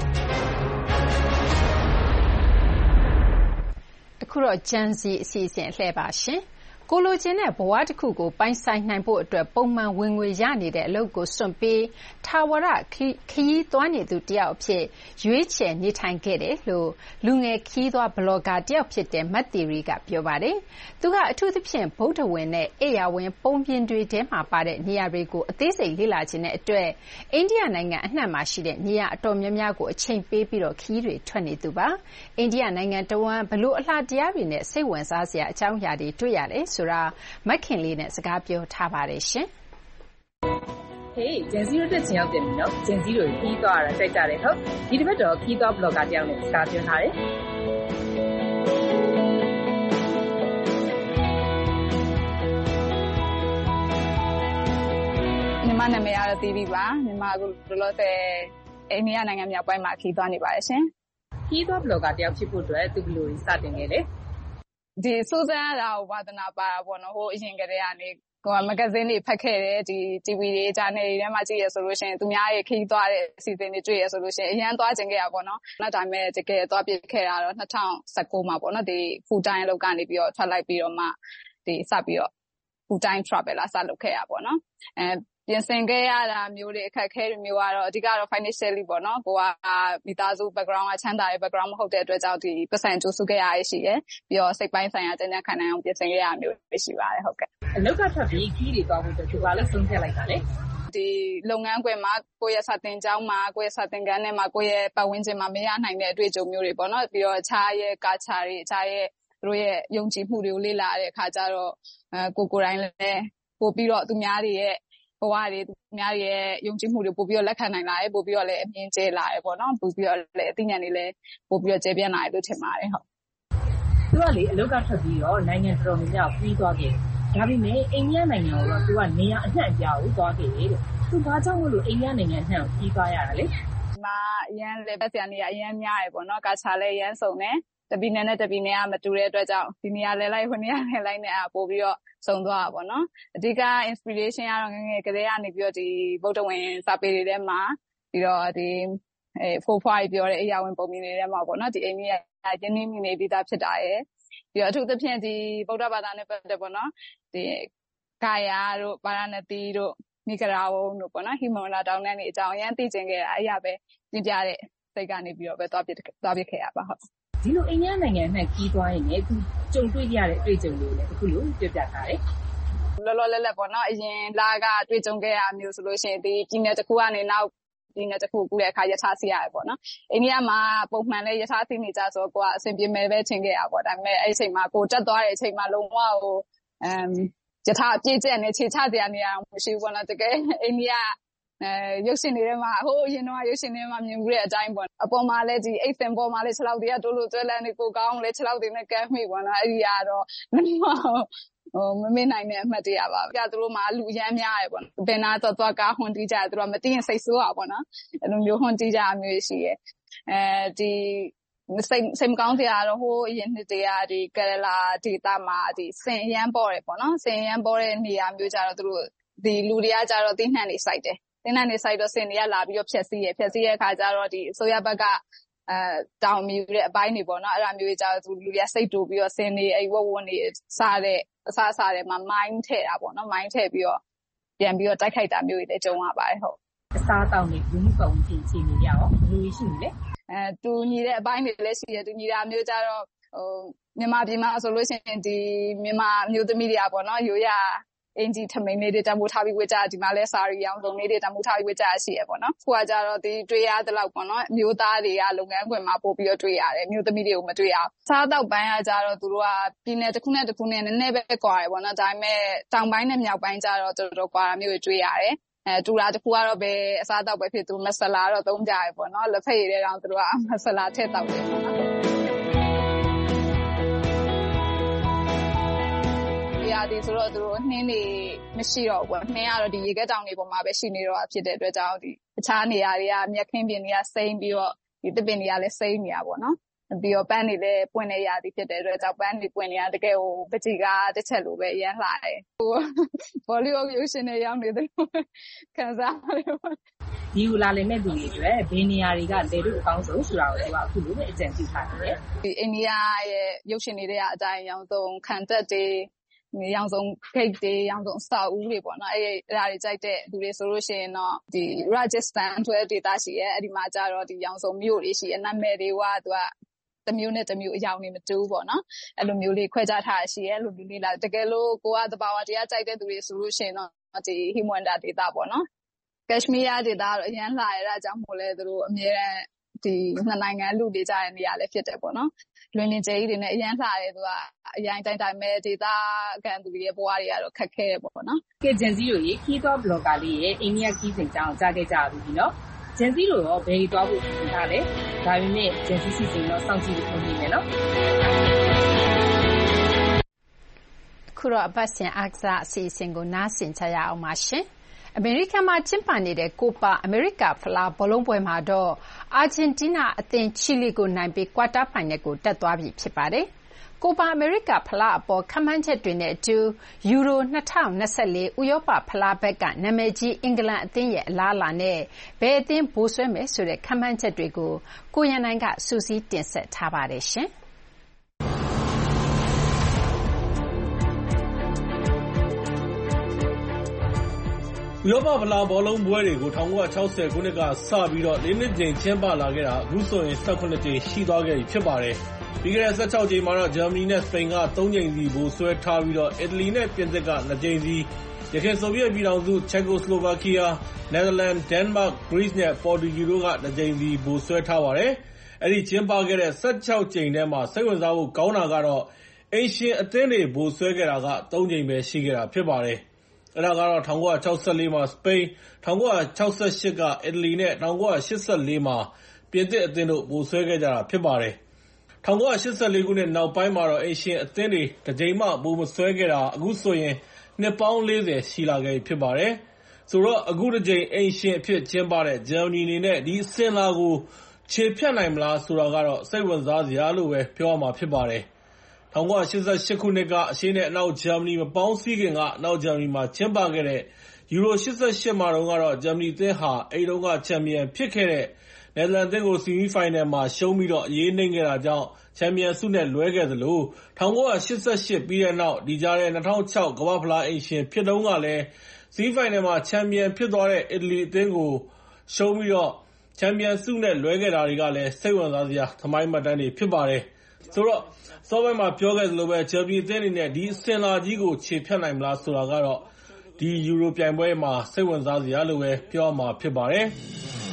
အခုတော့ဂျန်စီအစီအစဉ်အလှည့်ပါရှင်ကိုလိုချင်တဲ့ဘဝတစ်ခုကိုပိုင်ဆိုင်နိုင်ဖို့အတွက်ပုံမှန်ဝင်ငွေရနေတဲ့အလုပ်ကိုစွန့်ပြီးထာဝရခရီးသွားနေသူတယောက်အဖြစ်ရွေးချယ်နေထိုင်ခဲ့တယ်လို့လူငယ်ခရီးသွားဘလော့ဂါတယောက်ဖြစ်တဲ့မတ်တီရီကပြောပါတယ်။သူကအထူးသဖြင့်ဗုဒ္ဓဝင်နဲ့အေယာဝင်ပုံပြင်တွေထဲမှာပါတဲ့နေရာတွေကိုအသေးစိတ်လေ့လာခြင်းတဲ့အတွက်အိန္ဒိယနိုင်ငံအနှံ့မှာရှိတဲ့နေရာအတော်များများကိုအချိန်ပေးပြီးတော့ခရီးတွေထွက်နေသူပါ။အိန္ဒိယနိုင်ငံတဝန်းဘလို့အလှတရားတွေနဲ့စိတ်ဝင်စားစရာအကြောင်းအရာတွေတွေ့ရတယ်ဆိုတာမခင်လေးနဲ့စကားပြောထားပါတယ်ရှင်ဟေးဂျန်စီတို့တက်ချင်ရောက်တယ်နော်ဂျန်စီတို့ခီးသွားရတာကြိုက်ကြတယ်ဟုတ်ဒီတစ်ပတ်တော့ခီးသွားဘလော့ဂါတယောက်နဲ့စကားပြောထားတယ်မြန်မာနာမည်ကတော့တီဗီပါမြန်မာကလောလောဆယ်အိန္ဒိယနိုင်ငံမြောက်ပိုင်းမှာခီးသွားနေပါတယ်ရှင်ခီးသွားဘလော့ဂါတယောက်ဖြစ်ဖို့အတွက်သူဘယ်လိုစတင်ခဲ့လဲဒီစူဇန်ရာဝါသနာပါတာပေါ့နော်ဟိုအရင်ကတည်းကနေကိုယ်မဂ္ဂဇင်းတွေဖတ်ခဲ့တယ်ဒီ တီဗီ တွေဂျာနယ်တွေထဲမှာကြည့်ရဆိုလို့ရှိရင်သူများရဲ့ခီးသွားတဲ့အစီအစဉ်တွေတွေ့ရဆိုလို့ရှိရင်အရန်သွားကျင်ခဲ့ရပါတော့။နောက်ဒါပေမဲ့တကယ်သွားပြစ်ခဲ့တာတော့၂၀၁၉မှာပေါ့နော်ဒီ full time လောက်ကနေပြီးတော့ထွက်လိုက်ပြီးတော့မှဒီစပြီးတော့ full time traveler စလုပ်ခဲ့ရပါတော့။အဲပြင်ဆင်ခဲ့ရတာမျိုးတွေအခက်အခဲတွေမျိုးကတော့အဓိကတော့ financially ပေါ့နော်ကိုကမိသားစု background ကချမ်းသာတဲ့ background မဟုတ်တဲ့အတွက်ကြောင့်ဒီပတ်စံကြိုးစုခဲ့ရရရှိရယ်ပြီးတော့စိတ်ပိုင်းဆိုင်ရာကြံ့ကြံ့ခံနိုင်အောင်ပြင်ဆင်ခဲ့ရမျိုးတွေရှိပါတယ်ဟုတ်ကဲ့အလောက်ကထွက်ပြီးခီးတွေသွားဖို့အတွက်ဒီဘာလို့ဆုံးဖြတ်လိုက်တာလဲဒီလုပ်ငန်းခွင်မှာကိုယ့်ရဲ့စာသင်ကျောင်းမှာကိုယ့်ရဲ့စာသင်ခန်းထဲမှာကိုယ့်ရဲ့ပတ်ဝန်းကျင်မှာမရနိုင်တဲ့အတွေ့အကြုံမျိုးတွေပေါ့နော်ပြီးတော့အခြားရဲ့ကာချာတွေအခြားရဲ့သူတို့ရဲ့ယုံကြည်မှုတွေကိုလေ့လာတဲ့အခါကျတော့အဲကိုကိုယ်တိုင်လည်းပို့ပြီးတော့သူများတွေရဲ့ဘဝတွေသူများရဲ့ယုံကြည်မှုတွေပို့ပြီးတော့လက်ခံနိုင်လာတယ်ပို့ပြီးတော့လည်းအမြင်ကျဲလာတယ်ပေါ့နော်ပို့ပြီးတော့လည်းအသိဉာဏ်တွေလည်းပို့ပြီးတော့ကျယ်ပြန့်လာတယ်လို့ထင်ပါတယ်ဟုတ်သူကလေအလောက်ကထွက်ပြီးတော့နိုင်ငံတော်များများပြီးသွားခဲ့ဒါပေမဲ့အိန္ဒိယနိုင်ငံကိုတော့သူကနေရာအနှံ့အပြားကိုသွားခဲ့တယ်တဲ့သူဘာကြောင့်လို့အိန္ဒိယနိုင်ငံအနှံ့ကိုပြီးသွားရတာလဲဒီမှာအရန်လေဘက်ဆရာနေရာအရန်များရယ်ပေါ့နော်ကာချာလည်းအရန်စုံတယ်တပီနယ်နဲ့တပီနယ်ကမတူတဲ့အတွက်ကြောင့်ဒီနေရာလဲလိုက်ဟိုနေရာလဲလိုက်နဲ့ပို့ပြီးတော့စုံသွားတာပေါ့နော်အဓိက inspiration ကတော့ငငယ်ကလေးကနေပြီးတော့ဒီဗုဒ္ဓဝင်စာပေတွေထဲမှာပြီးတော့ဒီအဲဖိုးဖွားပြောတဲ့အရာဝင်ပုံမြင်တွေထဲမှာပေါ့နော်ဒီအိမ်ကြီးကရင်းနှီးမိနေပြီးသားဖြစ်တာရယ်ပြီးတော့အထူးသဖြင့်ဒီဗုဒ္ဓဘာသာနဲ့ပတ်သက်ပေါ့နော်ဒီကာယာတို့ပါရဏသီတို့မိဂရာဝုံတို့ပေါ့နော်ဟိမဝန္တာတောင်တန်းတွေအကြောင်းအရင်သိကျင်ခဲ့တာအဲ့ရပဲပြပြတဲ့စိတ်ကနေပြီးတော့ပဲသွားပြသွားပြခဲ့ရပါဟုတ်ဒီလိုအိန္ဒိယနိုင်ငံနဲ့ကြီးသွားရင်လည်းအခုကြုံတွေ့ရတဲ့အတွေ့အကြုံတွေလည်းအခုလိုပြပြထားတယ်လောလောလတ်လတ်ပေါ့နော်အရင်လာကတွေ့ကြုံခဲ့ရမျိုးဆိုလို့ရှိရင်ဒီပြည်နယ်တစ်ခုကနေနောက်ပြည်နယ်တစ်ခုကူးတဲ့အခါယထာစီရတယ်ပေါ့နော်အိန္ဒိယမှာပုံမှန်လဲယထာစီနေကြဆိုတော့ကိုကအဆင်ပြေမယ်ပဲထင်ခဲ့ရပါဒါပေမဲ့အဲ့ဒီအချိန်မှာကိုတက်သွားတဲ့အချိန်မှာလုံးဝဟိုအမ်ယထာအပြည့်ကျက်နဲ့ခြေချတရားနေရအောင်မရှိဘူးပေါ့နော်တကယ်အိန္ဒိယအဲရုပ်ရှင်တွေထဲမှာဟိုအရင်တော့ရုပ်ရှင်တွေမှာမြင်မှုတဲ့အတိုင်းပေါ့အပေါ်မှာလဲဒီအိတ်စင်ပေါ်မှာလဲခြေထောက်တွေကတိုးလို့တွဲလန်းနေကိုကောင်းလဲခြေထောက်တွေနဲ့ကမ်းမိပေါ့နော်အဲ့ဒီကတော့မဟိုမမေ့နိုင်တဲ့အမှတ်တရပါပြသူတို့မှာလူရမ်းများရယ်ပေါ့နော်ဘယ်နာတော့သွားကားဟွန်တီးကြတယ်သူတို့မသိရင်စိတ်ဆိုးတာပေါ့နော်အဲ့လိုမျိုးဟွန်တီးကြအမျိုးရှိရယ်အဲဒီစိတ်စိတ်မကောင်းစရာတော့ဟိုအရင်နှစ်တည်းကဒီကရလာဒေတာမှာဒီစင်ရမ်းပေါ်တယ်ပေါ့နော်စင်ရမ်းပေါ်တဲ့နေရာမျိုးကြတော့သူတို့ဒီလူတွေကကြတော့တိနှံ့နေစိုက်တယ်တိနှံ့နေစိုက်တော့စင်တွေကလာပြီးတော့ဖြက်စီးရယ်ဖြက်စီးရတဲ့အခါကျတော့ဒီအစိုးရဘက်ကအဲတောင်မြူတဲ့အပိုင်းတွေပေါ့နော်အဲ့ဒါမျိုးကြီးကြတော့သူလူတွေကစိတ်တူပြီးတော့စင်နေအဲ့ဝဝနေစားတဲ့အစားစားတွေမှာမိုင်းထည့်တာပေါ့နော်မိုင်းထည့်ပြီးတော့ပြန်ပြီးတော့တိုက်ခိုက်တာမျိုးတွေလည်းကြုံရပါတယ်ဟုတ်အစားတောက်နေလူမှုပုံကြည့်ချင်နေရအောင်လူကြီးရှိနေလေအဲတူညီတဲ့အပိုင်းတွေလည်းရှိတယ်တူညီတာမျိုးကြတော့ဟိုမြန်မာပြည်မှာဆိုလို့ရှိရင်ဒီမြန်မာမျိုးသမီးတွေကပေါ့နော်ရိုးရအင်ဂျီထမိန်လေးတွေတမိုးထားပြီးဝေကြဒီမှာလဲစာရီအောင်စုံလေးတွေတမိုးထားပြီးဝေကြရှိရပေါ့နော်ခုကကြတော့ဒီတွေ့ရတဲ့လောက်ပေါ့နော်မျိုးသားတွေကလုပ်ငန်းခွင်မှာပို့ပြီးတော့တွေ့ရတယ်မျိုးသမီးတွေကိုမတွေ့ရဘူးစားတော့ပိုင်းကကြတော့သူတို့ကပြည်နယ်တစ်ခုနဲ့တစ်ခုနဲ့နည်းနည်းပဲကွာတယ်ပေါ့နော်ဒါပေမဲ့တောင်ပိုင်းနဲ့မြောက်ပိုင်းကြတော့တော်တော်ကွာတာမျိုးတွေတွေ့ရတယ်အဲတူတာတစ်ခုကတော့ပဲအစားတောက်ပဲဖြစ်သူမဆလာတော့သုံးကြရပေါ့နော်လက်ဖက်ရည်တဲ့ကောင်သူတို့ကမဆလာထည့်တောက်တယ်ပေါ့နော်ရာဒီဆိုတော့သူတို့နှင်းတွေမရှိတော့ဘူးနှင်းကတော့ဒီရေကက်တောင်တွေပေါ်မှာပဲရှိနေတော့ဖြစ်တဲ့အတွက်ကြောင့်ဒီအခြားနေရာတွေကမြက်ခင်းပြင်တွေကစိမ့်ပြီးတော့ဒီတစ်ပင်တွေကလည်းစိမ့်နေရပါတော့ပြီးတော့ပန်းတွေလည်းပွင့်နေရသည်ဖြစ်တဲ့အတွက်ကြောင့်ပန်းတွေပွင့်နေရတကယ်ဟိုပကြီးကားတစ်ချက်လိုပဲအရင်လှတယ်ဟိုဘောလီဝုဒ်ရုပ်ရှင်တွေရောက်နေတယ်ခံစားရတယ်ဒီလိုလာလည်မဲ့သူတွေအတွက်ဘယ်နေရာတွေကလေတို့အကောင်းဆုံးဆိုတာကိုသူကအခုလိုပဲအကြံပြုထားတယ်ဒီအိန္ဒိယရဲ့ရုပ်ရှင်တွေတဲ့အတိုင်းရောင်စုံခံတက်တွေရောင်စုံဂိတ်တွေရောင်စုံအဆောက်အဦတွေပေါ့နော်အဲ့အဲ့ဒါတွေကြိုက်တဲ့လူတွေဆိုလို့ရှိရင်တော့ဒီ Rajasthan ဆိုတဲ့ဒေသရှိရဲအဲ့ဒီမှာကျတော့ဒီရောင်စုံမြို့တွေရှိရဲနာမည်တွေကသူကတစ်မျိုးနဲ့တစ်မျိုးအယောင်နေမတူဘူးပေါ့နော်အဲ့လိုမျိုးလေးခွဲခြားထားရှိရဲအဲ့လိုမျိုးလေးလာတကယ်လို့ကိုကသဘာဝတရားကြိုက်တဲ့သူတွေဆိုလို့ရှိရင်တော့ဒီဟိမဝန္တာဒေသပေါ့နော်ကက်ရှမီးယားဒေသကတော့အရင်လာရတာကြောင့်မို့လဲသူတို့အများနဲ့ဒီနှစ်နိုင်ငံလူတွေကြတဲ့နေရာလည်းဖြစ်တယ်ပေါ့နော်လွင်လင်ကျဲကြီးတွေနဲ့အရန်လှတယ်သူကအရင်တိုင်းတိုင်းမဲ့ဒေတာကန်သူတွေရဲ့ဘဝတွေကတော့ခက်ခဲတယ်ပေါ့နော်ကဲဂျန်စီတို့ရေခီးသောဘလော့ဂါလေးရဲ့အိန္ဒိယခီးစဉ်ကြောင်းကြားခဲ့ကြပြီနော်ဂျန်စီတို့ရောဘယ်သွားဖို့ပြင်ထားလဲဒါပေမဲ့ဂျန်စီစီစဉ်တော့စောင့်ကြည့်လို့လုပ်နေမယ်နော်ခုတော့အပတ်စဉ်အားကစားအစီအစဉ်ကိုနားဆင်ကြရအောင်ပါရှင်အမေရိကန်မှာကျင်းပနေတဲ့ကိုပါအမေရိကဖလားဘောလုံးပွဲမှာတော့အာဂျင်တီးနားအသင်းချီလီကိုနိုင်ပြီးကွာတာဖိုင်နယ်ကိုတက်သွားပြီဖြစ်ပါတယ်။ကိုပါအမေရိကဖလားအပေါ်ခန့်မှန်းချက်တွေနဲ့အတူယူရို၂၀၂၄ဥရောပဖလားဘက်ကနာမည်ကြီးအင်္ဂလန်အသင်းရဲ့အလားအလာနဲ့ဘယ်အသင်းဗိုလ်စွဲမယ်ဆိုတဲ့ခန့်မှန်းချက်တွေကိုကိုရန်နိုင်ကစူးစီးတင်ဆက်ထားပါတယ်ရှင်။ဥရောပဖလားဘောလုံးပွဲတွေကို၁၉၆၀ခုနှစ်ကစပြီးတော့လေးနှစ်ကြိမ်ကျင်းပလာခဲ့တာအခုဆိုရင်၁၇ကြိမ်ရှိသွားခဲ့ပြီဖြစ်ပါတယ်။ပြီးခဲ့တဲ့၁၆ကြိမ်မှာတော့ဂျာမနီနဲ့စပိန်က၃ကြိမ်စီဗိုလ်စွဲထားပြီးတော့အီတလီနဲ့ပြင်သစ်က၂ကြိမ်စီယခင်ဆိုဗီယက်ပြည်ထောင်စုချက်ကိုစလိုဗာကီးယားနယ်သာလန်ဒိန်းမတ်ဂရိနဲ့ပေါ်တူဂီတို့က၂ကြိမ်စီဗိုလ်စွဲထားပါတယ်။အဲဒီကျင်းပခဲ့တဲ့၁၆ကြိမ်ထဲမှာစိတ်ဝင်စားဖို့ကောင်းတာကတော့အိမ်ရှင်အသင်းတွေဗိုလ်စွဲခဲ့တာက၃ကြိမ်ပဲရှိခဲ့တာဖြစ်ပါတယ်။အဲဒါကတော့၁၉၆၄မှာစပိန်၁၉၆၈ကအီတလီနဲ့၁၉၈၄မှာပြင်သစ်အသင်းတို့ဗိုလ်စွဲခဲ့ကြတာဖြစ်ပါတယ်။၁၉၈၄ခုနှစ်နောက်ပိုင်းမှာတော့အိမ်ရှင်အသင်းတွေတစ်ကြိမ်မှဗိုလ်မစွဲခဲ့တာအခုဆိုရင်နှစ်ပေါင်းလေးဆယ်ရှိလာခဲ့ပြီဖြစ်ပါတယ်။ဆိုတော့အခုတစ်ကြိမ်အိမ်ရှင်အဖြစ်ကျင်းပတဲ့ဂျာမနီအနေနဲ့ဒီအစဉ်အလာကိုခြေဖြတ်နိုင်မလားဆိုတာကတော့စိတ်ဝင်စားစရာလို့ပဲပြောရမှာဖြစ်ပါတယ်။၁၉၈၈ ခုနှစ်ကအရှေ့နဲ့အနောက်ဂျာမနီမပေါင်းစည်းခင်ကအနောက်ဂျာမနီမှာကျင်းပခဲ့တဲ့ယူရို၈၈မှာတုန်းကတော့ဂျာမနီအသင်းဟာအဲဒီတုန်းကချန်ပီယံဖြစ်ခဲ့တဲ့နယ်သာလန်အသင်းကိုဆီမီဖိုင်နယ်မှာရှုံးပြီးတော့အရေးနိမ့်ခဲ့တာကြောင့်ချန်ပီယံဆုနဲ့လွဲခဲ့သလို၁၉၈၈ပြီးတဲ့နောက်ဒီကြားထဲ၂၀၀၆ကမ္ဘာ့ဖလားအိမ်ရှင်ဖြစ်တုန်းကလည်းဆီမီဖိုင်နယ်မှာချန်ပီယံဖြစ်သွားတဲ့အီတလီအသင်းကိုရှုံးပြီးတော့ချန်ပီယံဆုနဲ့လွဲခဲ့တာတွေကလည်းစိတ်ဝင်စားစရာသမိုင်းမှတ်တမ်းတွေဖြစ်ပါတယ်။ဆိုတော့စောပိုင်းမှာပြောခဲ့သလိုပဲဂျာမနီအသင်းအနေနဲ့ဒီအစဉ်အလာကြီးကိုခြေဖြတ်နိုင်မလားဆိုတာကတော့ဒီယူရိုပြိုင်ပွဲမှာစိတ်ဝင်စားစရာလို့ပဲပြောရမှာဖြစ်ပါတယ်။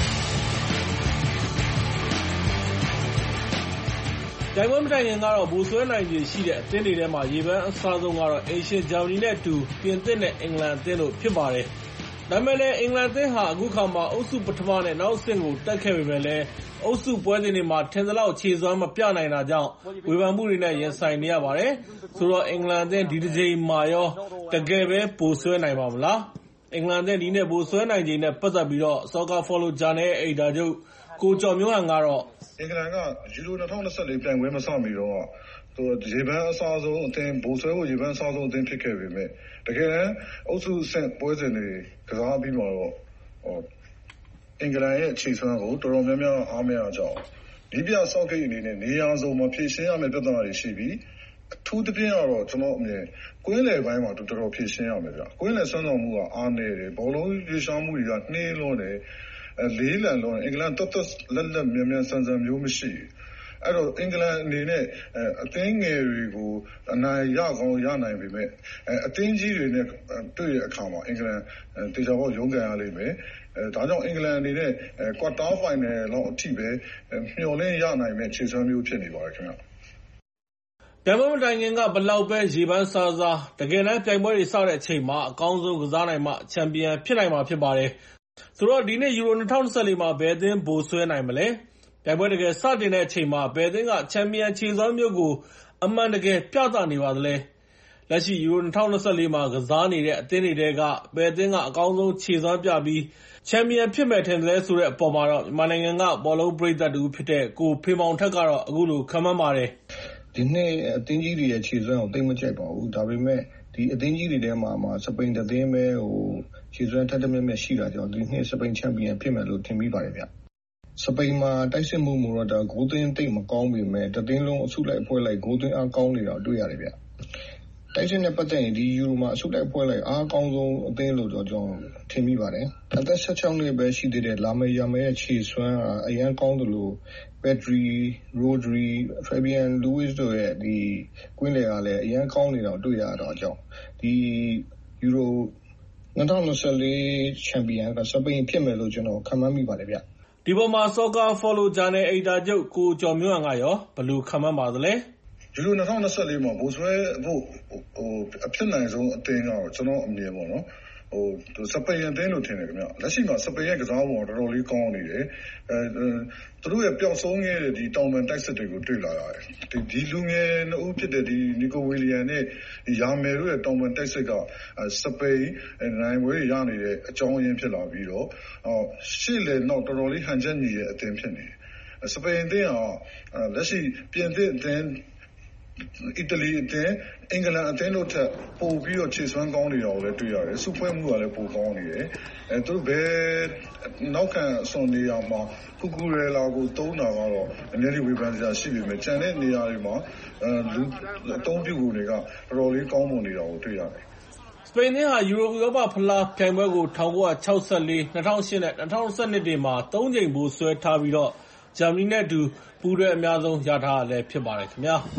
ပြိုင်ပွဲမတိုင်ခင်ကတော့ဗိုလ်စွဲနိုင်ခြေရှိတဲ့အသင်းတွေထဲမှာရေပန်းအစားဆုံးကတော့အိမ်ရှင်ဂျာမနီနဲ့အတူပြင်သစ်နဲ့အင်္ဂလန်အသင်းတို့ဖြစ်ပါတယ်။ဒါပေမဲ့လည်းအင်္ဂလန်အသင်းဟာအခုခါမှာအုပ်စုပထမနဲ့နောက်အဆင့်ကိုတက်ခဲ့ပေမဲ့လည်းအုပ်စုပွဲစဉ်တွေမှာထင်သလောက်ခြေစွမ်းမပြနိုင်တာကြောင့်ဝေဖန်မှုတွေနဲ့ရင်ဆိုင်နေရပါတယ်။ဆိုတော့အင်္ဂလန်အသင်းဒီတစ်ချိန်မှာရောတကယ်ပဲဗိုလ်စွဲနိုင်ပါမလား။အင်္ဂလန်အသင်းဒီနေ့ဗိုလ်စွဲနိုင်ခြေနဲ့ပတ်သက်ပြီးတော့ Soccer Follow Journal ရဲ့အယ်ဒီတာချုပ်ကိုကျော်မျိုးဟန်ကတော့အင်္ဂလန်ကယူရို၂၀၂၄ပြိုင်ပွဲမစမီတော့သူရေပန်းအစားဆုံးအသင်းဗိုလ်စွဲဖို့ရေပန်းအစားဆုံးအသင်းဖြစ်ခဲ့ပေမဲ့တကယ်တမ်းအုပ်စုဆင့်ပွဲစဉ်တွေကစားပြီးမှတော့အင်္ဂလန်ရဲ့ခြေစွမ်းကိုတော်တော်များများအားမရကြအောင်ဒီပြဆော့ကိတ်အနေနဲ့နေရာစုံမှာဖြည့်ရှင်းရမယ့်ပြဿနာတွေရှိပြီးအထူးသဖြင့်ကတော့ကျွန်တော်အမြင်ကွင်းလယ်ပိုင်းမှာတော်တော်ဖြည့်ရှင်းရမယ်ဗျကွင်းလယ်ဆွမ်းဆောင်မှုကအားနည်းတယ်ဘောလုံးရွေးရှားမှုတွေကနှေးလွန်းတယ်လေးလံလုံးအင်္ဂလန်တော်တော်လက်လက်မြန်မြန်ဆန်ဆန်မျိုးမရှိအဲ့တော့အင်္ဂလန်အနေနဲ့အသင်းငယ်တွေကိုအနိုင်ရကောင်းရနိုင်ပေမဲ့အသင်းကြီးတွေနဲ့တွေ့တဲ့အခါမှာအင်္ဂလန်တေချာဘောရုန်းကန်ရလိမ့်မယ်အဲဒါကြောင့်အင်္ဂလန်အနေနဲ့ကွာတာဖိုင်နယ်လောက်အထိပဲမျှော်လင့်ရနိုင်မဲ့ခြေစွမ်းမျိုးဖြစ်နေပါတယ်ခင်ဗျပြိုင်ပွဲမတိုင်ခင်ကဘလောက်ပဲရေပန်းစားစားတကယ်တမ်းပြိုင်ပွဲတွေစတဲ့အချိန်မှာအကောင်းဆုံးကစားနိုင်မှချန်ပီယံဖြစ်နိုင်မှာဖြစ်ပါတယ်ဆိုတော့ဒီနေ့ယူရို၂၀၂၄မှာဘယ်အသင်းဗိုလ်စွဲနိုင်မလဲပြိုင်ပွဲတကယ်စတင်တဲ့အချိန်မှာဘယ်အသင်းကချန်ပီယံခြေစွမ်းမျိုးကိုအမှန်တကယ်ပြသနေပါသလဲလက်ရှိယူရို၂၀၂၄မှာကစားနေတဲ့အသင်းတွေထဲကဘယ်အသင်းကအကောင်းဆုံးခြေစွမ်းပြပြီးချန်ပီယံဖြစ်မယ်ထင်တယ်လဲဆိုတဲ့အပေါ်မှာတော့မြန်မာနိုင်ငံကဘောလုံးပရိသတ်တူဖြစ်တဲ့ကိုဖေမောင်ထက်ကတော့အခုလိုခန့်မှန်းပါတယ်ဒီနေ့အသင်းကြီးတွေရဲ့ခြေစွမ်းကိုသိမကြိုက်ပါဘူးဒါပေမဲ့ဒီအသင်းကြီးတွေထဲမှာမှာစပိန်အသင်းပဲဟိုခြေစွမ်းထက်တမြက်မြက်ရှိတာကြောင့်ဒီနေ့စပိန်ချန်ပီယံဖြစ်မယ်လို့ထင်မိပါတယ်ဗျစပိန်မှာတိုက်စစ်မှုမူတော့ဒါဂိုးသွင်းတိတ်မကောင်းပေမဲ့တသင်းလုံးအစုလိုက်အဖွဲ့လိုက်ဂိုးသွင်းအားကောင်းနေတာတွေ့ရတယ်ဗျတိုက်စစ်နဲ့ပတ်သက်ရင်ဒီယူရိုမှာအစုလိုက်အဖွဲ့လိုက်အားကောင်းဆုံးအသင်းလို့တော့ကျွန်တော်ထင်မိပါတယ်အသက်၁၆နှစ်ပဲရှိသေးတဲ့လာမေယာမဲရဲ့ခြေစွမ်းအရန်ကောင်းတယ်လို့ပက်ဒရီရိုဒရီဖက်ဘီယန်လူးဝစ်တို့ရဲ့ဒီကွင်းလေကလည်းအရန်ကောင်းနေတာတွေ့ရတော့အကြောင်းဒီယူရို၂၀၂၄ချန်ပီယံကစပိန်ဖြစ်မယ်လို့ကျွန်တော်ခန့်မှန်းမိပါတယ်ဗျဒီပေါ်မှာ Soccer Follow Journal အယ်ဒီတာချုပ်ကိုကျော်မျိုးဟန်ကရောဘယ်လိုခန့်မှန်းပါသလဲယူရို၂၀၂၄မှာဘိုးဆွဲဖို့ဟိုအဖြစ်နိုင်ဆုံးအသင်းကတော့ကျွန်တော်အမြင်ပေါ့နော်ဟိုစပိန်အသင်းလို့ထင်တယ်ခင်ဗျလက်ရှိမှာစပိန်ရဲ့ကစားပုံတော်တော်လေးကောင်းနေတယ်အဲသူတို့ရဲ့ပျောက်ဆုံးခဲ့တဲ့ဒီတောင်ပန်တိုက်စစ်တွေကိုတွေ့လာရတယ်ဒီဒီလူငယ်နှစ်ဦးဖြစ်တဲ့ဒီနီကိုဝီလီယန်နဲ့ဒီယာမယ်တို့ရဲ့တောင်ပန်တိုက်စစ်ကစပိန်နိုင်ဝဲရနေတဲ့အကြောင်းအရင်းဖြစ်လာပြီးတော့ရှေ့လေတော့တော်တော်လေးဟန်ချက်ညီရဲ့အသင်းဖြစ်နေတယ်စပိန်အသင်းကလက်ရှိပြင်သစ်အသင်းအီတလီအသင်းအင်္ဂလန်အသင်းတို့ထက်ပိုပြီးတော့ခြေစွမ်းကောင်းနေတာကိုလည်းတွေ့ရတယ်။စုဖွဲ့မှုကလည်းပိုကောင်းနေတယ်။အဲသူတို့ဘယ်နောက်ခံဆွန်နေရမှာကူကူရဲလာကိုတုံးတာကတော့အနည်းလေးဝေဖန်စရာရှိပေမဲ့ကျန်တဲ့နေရာတွေမှာအဲလူအသုံးပြုကိုတွေကတော်တော်လေးကောင်းမွန်နေတာကိုတွေ့ရတယ်။စပိန်နိုင်ငံဟာယူရိုဥရောပဖလားပြိုင်ပွဲကို၁၉၆၄၊၂၀၀၈နဲ့၂၀၁၂တွေမှာသုံးကြိမ်ဗိုလ်စွဲထားပြီးတော့ဂျာမနီနဲ့အတူပူးတွဲအများဆုံးရထားတာလည်းဖြစ်ပါတယ်ခင်ဗျာ။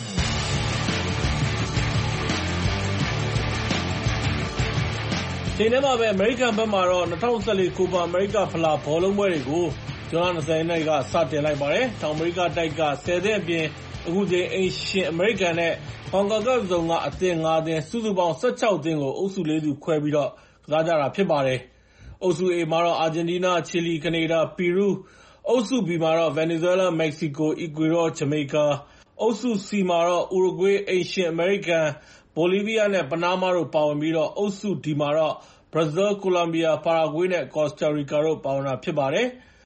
ချိန်ထဲမှာပဲအမေရိကန်ဘက်မှာတော့၂၀၁၄ကိုပါအမေရိကဖလားဘောလုံးပွဲတွေကိုဇွန်လ၂၀ရက်နေ့ကစတင်လိုက်ပါတယ်။တောင်အမေရိကတိုက်ကဆယ်သင်းအပြင်အခုချိန်အိမ်ရှင်အမေရိကန်နဲ့ဟောင်ကောင်ကစုံကအသင်းငါးသင်းစုစုပေါင်း၁၆သင်းကိုအုပ်စုလေးစုခွဲပြီးတော့ကစားကြတာဖြစ်ပါတယ်။အုပ်စု A မှာတော့အာဂျင်တီးနား၊ချီလီ၊ကနေဒါ၊ပီရူးအုပ်စု B မှာတော့ဗင်နီဇွဲလား၊မက္ကဆီကို၊အီကွေဒေါ၊ဂျမေကာအုပ်စု C မှာတော့ဥရုဂွေး၊အိမ်ရှင်အမေရိကန်၊ဘိုလီးဗီးယားနဲ့ပနားမားတို့ပါဝင်ပြီးတော့အုပ်စု D မှာတော့ဘရာဇီး၊ကိုလံဘီယာ၊ပါရာဂွေးနဲ့ကော်စတာရီကာတို့ပါဝင်တာဖြစ်ပါတယ်။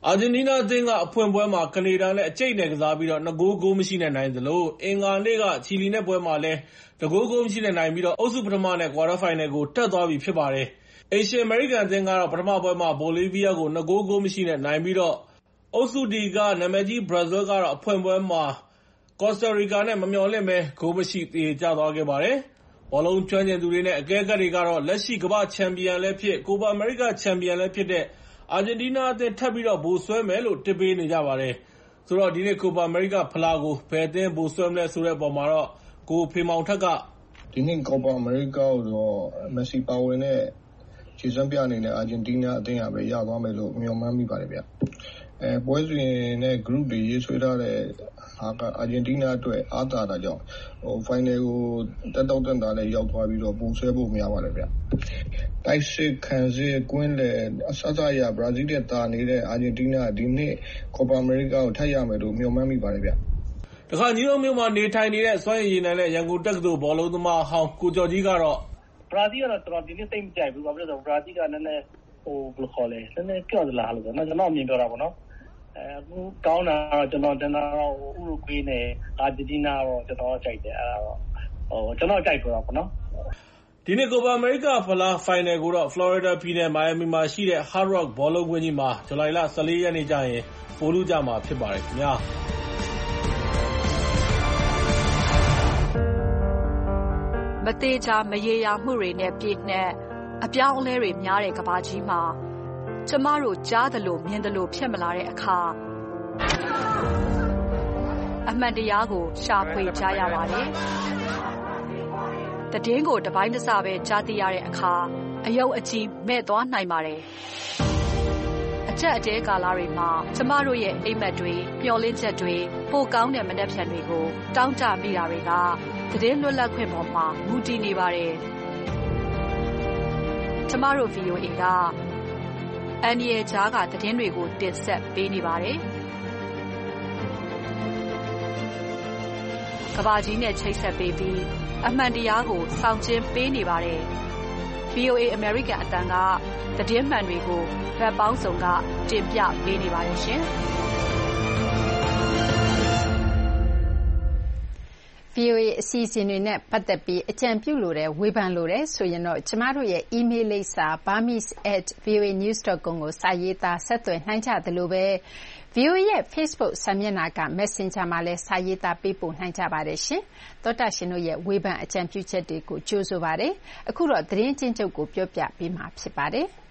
အာဂျင်တီးနားအသင်းကအဖွင့်ပွဲမှာကနေဒါနဲ့အကျိတ်နဲ့ကစားပြီးတော့နှစ်ဂိုးဂိုးမရှိနဲ့နိုင်သလိုအင်္ဂါနေ့ကချီလီနဲ့ပွဲမှာလည်းတစ်ဂိုးဂိုးမရှိနဲ့နိုင်ပြီးတော့အုပ်စုပထမနဲ့ကွာတာဖိုင်နယ်ကိုတက်သွားပြီဖြစ်ပါတယ်။အေရှီယံအမေရိကန်အသင်းကတော့ပထမပွဲမှာဘိုလီးဗီးယားကိုနှစ်ဂိုးဂိုးမရှိနဲ့နိုင်ပြီးတော့အုပ်စု D ကနာမည်ကြီးဘရာဇီးကတော့အဖွင့်ပွဲမှာကော်စတာရီကာနဲ့မမျှော်လင့်ပဲဂိုးမရှိသေကျသွားခဲ့ပါတယ်။ဘောလုံးကျွမ်းကျင်သူတွေနဲ့အကဲခတ်တွေကတော့လက်ရှိကမ္ဘာ့ချန်ပီယံလည်းဖြစ်ကိုပါအမေရိကချန်ပီယံလည်းဖြစ်တဲ့အာဂျင်တီးနားအသင်းထပ်ပြီးတော့ဗိုလ်စွဲမယ်လို့တစ်ပေးနေကြပါတယ်။ဆိုတော့ဒီနေ့ကိုပါအမေရိကဖလားကိုဘယ်အသင်းဗိုလ်စွဲမလဲဆိုတဲ့အပေါ်မှာတော့ကိုဖေမောင်ထက်ကဒီနေ့ကိုပါအမေရိကကိုတော့မက်ဆီပါဝင်တဲ့ခြေစွမ်းပြအနေနဲ့အာဂျင်တီးနားအသင်းကပဲရသွားမယ်လို့မျှော်မှန်းမိပါတယ်ဗျ။အဲပွဲစဉ်နဲ့ group တွေရေးဆွဲထားတဲ့ဟာကအာဂျင်တီးနားအတွက်အားသာတာကြောင့်ဟို final ကိုတက်တော့တက်တာလည်းရောက်သွားပြီးတော့ပုံဆွဲဖို့များပါတယ်ဗျ။တိုက်စစ်ခံစစ်ကွင်းလေအဆအဆရဘရာဇီးတဲ့တာနေတဲ့အာဂျင်တီးနားဒီနေ့ကိုပါအမေရိကကိုထပ်ရမယ်လို့မျှော်မှန်းမိပါတယ်ဗျ။တခါညီတော်မျိုးမှာနေထိုင်နေတဲ့စွမ်းရည်ရည်နိုင်တဲ့ရန်ကုန်တက္ကသိုလ်ဘောလုံးသမားဟောင်းကိုကျော်ကြီးကတော့ဘရာဇီးကတော့တော်တော်ဒီနေ့သိမ့်မကြိုက်ဘူး။ဘာဖြစ်လို့လဲဆိုတော့ဘရာဇီးကနည်းနည်းဟိုဘယ်လိုခေါ်လဲနည်းနည်းကြော့သလားလို့ဆိုတော့ကျွန်တော်အမြင်ပြောတာပေါ့နော်အဲအခုကောင်းတာတော့ကျွန်တော်တင်တာတော့ဥရုဂွေးနဲ့အာဂျင်တီးနားတော့ကျွန်တော်ကြိုက်တယ်အဲ့ဒါတော့ဟိုကျွန်တော်ကြိုက်တော့ပေါ့နော်ဒီနေ့ကိုပါအမေရိကဖလားဖိုင်နယ်ကိုတော့ Florida ပြည်နယ် Miami မှာရှိတဲ့ Hard Rock ဘောလုံးကွင်းကြီးမှာဇူလိုင်လဆယ်လေးရက်နေ့ကျရင်ပိုလူကြမှာဖြစ်ပါတယ်ခင်ဗျာမသေးချာမရေရာမှုတွေနဲ့ပြည့်နှက်အပြောင်းအလဲတွေများတဲ့ကမ္ဘာကြီးမှာကျမတို့ကြားသလိုမြင်သလိုဖြစ်မလာတဲ့အခါအမှန်တရားကိုရှာဖွေကြရပါတယ်။တည်င်းကိုတပိုင်းတစပဲကြားသိရတဲ့အခါအယုတ်အကြီးမဲ့သွားနိုင်ပါတယ်။အချက်အတဲကာလတွေမှာကျမတို့ရဲ့အိမ်မက်တွေမျှော်လင့်ချက်တွေပိုကောင်းတဲ့မနှက်ဖြန်တွေကိုတောင်းတမိတာတွေကတည်င်းလွတ်လပ်ခွင့်ပေါ်မှာမူတည်နေပါတယ်။ကျမတို့ ဗီအိုအေ ကအန်ဒီရဲ့ကြားကသတင်းတွေကိုတင်ဆက်ပေးနေပါတယ်။ကဘာကြီးနဲ့ချိတ်ဆက်ပေးပြီးအမှန်တရားကိုဆောင်ကျဉ်ပေးနေပါတယ်။ ဗီအိုအေ American အတန်းကသတင်းမှန်တွေကိုဗတ်ပေါင်းစုံကတင်ပြပေးနေပါတယ်ရှင်။ဗီအိုအေ အစီအစဉ်တွေနဲ့ပတ်သက်ပြီးအကြံပြုလိုတဲ့ဝေဖန်လိုတဲ့ဆိုရင်တော့ကျမတို့ရဲ့ email လိပ်စာ burmese at voa news dot com ကိုစာရေးသားဆက်သွယ်နိုင်ကြသလိုပဲ ဗီအိုအေ ရဲ့ Facebook စာမျက်နှာက Messenger မှာလည်းစာရေးသားပေးပို့နိုင်ကြပါတယ်ရှင်။သောတာရှင်တို့ရဲ့ဝေဖန်အကြံပြုချက်တွေကိုကြိုဆိုပါရစေ။အခုတော့သတင်းချင်းချုပ်ကိုပြောပြပေးမှာဖြစ်ပါတယ်။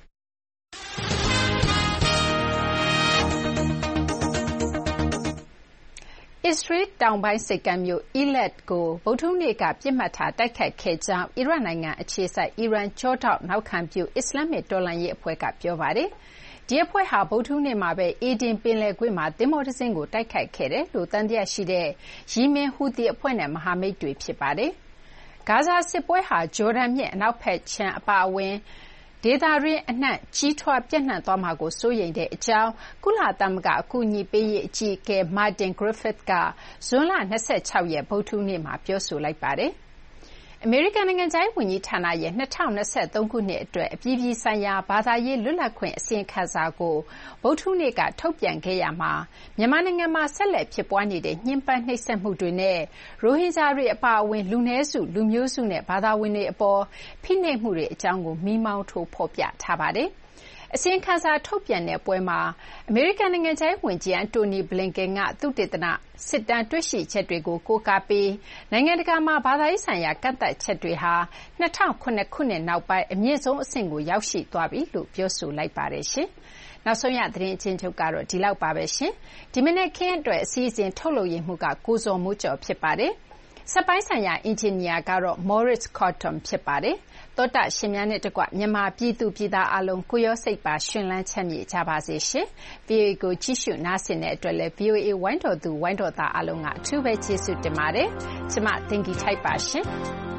အစ္စရေးတောင်ပိုင်းဆိပ်ကမ်းမြို့ Eilat ကိုဗုဒ္ဓဟူးနေ့ကပစ်မှတ်ထားတိုက်ခိုက်ခဲ့ကြောင်းအီရတ်နိုင်ငံအခြေစိုက်အီရန်ကြောထောက်နောက်ခံပြုအစ္စလာမ္မစ်တော်လှန်ရေးအဖွဲ့ကပြောပါတယ်။ဒီအဖွဲ့ဟာဗုဒ္ဓဟူးနေ့မှာပဲအေဒင်ပင်လယ်ကွေ့မှာသင်္ဘောတစ်စင်းကိုတိုက်ခိုက်ခဲ့တယ်လို့သံသယရှိတဲ့ယီမင်ဟူသီအဖွဲ့နဲ့မဟာမိတ်တွေဖြစ်ပါတယ်။ဂါဇာစစ်ပွဲဟာဂျော်ဒန်မြစ်အနောက်ဘက်ခြမ်းအပါအဝင်ဒေသတွင်းအနှံ့ကြီးထွားပြန့်နှံ့သွားမှာကိုစိုးရိမ်တဲ့အကြောင်းကုလသမဂ္ဂအကူအညီပေးရေးအကြီးအကဲ Martin Griffiths ကဇွန်လ၂၆ရက်ဗုဒ္ဓဟူးနေ့မှာပြောဆိုလိုက်ပါတယ်။အမေရိကန်နိုင်ငံခြားရေးဝန်ကြီးဌာနရဲ့၂၀၂၃ခုနှစ်အတွက်အပြည်ပြည်ဆိုင်ရာဘာသာရေးလွတ်လပ်ခွင့်အစီရင်ခံစာကိုဗုဒ္ဓဟူးနေ့ကထုတ်ပြန်ခဲ့ရမှာမြန်မာနိုင်ငံမှာဆက်လက်ဖြစ်ပွားနေတဲ့ညှဉ်းပန်းနှိပ်စက်မှုတွေနဲ့ရိုဟင်ဂျာတွေအပါအဝင်လူနည်းစုလူမျိုးစုနဲ့ဘာသာဝင်တွေအပေါ်ဖိနှိပ်မှုတွေအကြောင်းကိုမီးမောင်းထိုးဖော်ပြထားပါတယ်။အစီရင်ခံစာထုတ်ပြန်တဲ့ပွဲမှာအမေရိကန်နိုင်ငံခြားရေးဝန်ကြီးအန်တိုနီဘလင်ကန်ကသုတေသနစစ်တမ်းတွေ့ရှိချက်တွေကိုကိုးကားပြီးနိုင်ငံတကာမှာဘာသာရေးဆိုင်ရာကန့်သတ်ချက်တွေဟာ၂၀၀၇ခုနှစ်နောက်ပိုင်းအမြင့်ဆုံးအဆင့်ကိုရောက်ရှိသွားပြီလို့ပြောဆိုလိုက်ပါတယ်ရှင်။နောက်ဆုံးရသတင်းအချင်းချုပ်ကတော့ဒီလောက်ပါပဲရှင်။ဒီမနေ့ခင်းအတွက်အစည်းအဝေးထုတ်လုပ်ရမှုကကိုဇော်မိုးကျော်ဖြစ်ပါတယ်။စက်ပိုင်းဆိုင်ရာအင်ဂျင်နီယာကတော့ Morris Cotton ဖြစ်ပါတယ်။သောတာရှင်များနဲ့တကွမြန်မာပြည်သူပြည်သားအလုံးကိုရောစိတ်ပါရှင်လန်းချမ်းမြေ့ကြပါစေရှင်။ ဗီအိုအေ ကိုကြည့်ရှုနားဆင်တဲ့အတွက်လည်း ဗီအိုအေ ဝိုင်းတော်သူဝိုင်းတော်သားအလုံးကအထူးပဲကျေးဇူးတင်ပါတယ်။ကျမသင်္ကီထိုက်ပါရှင်။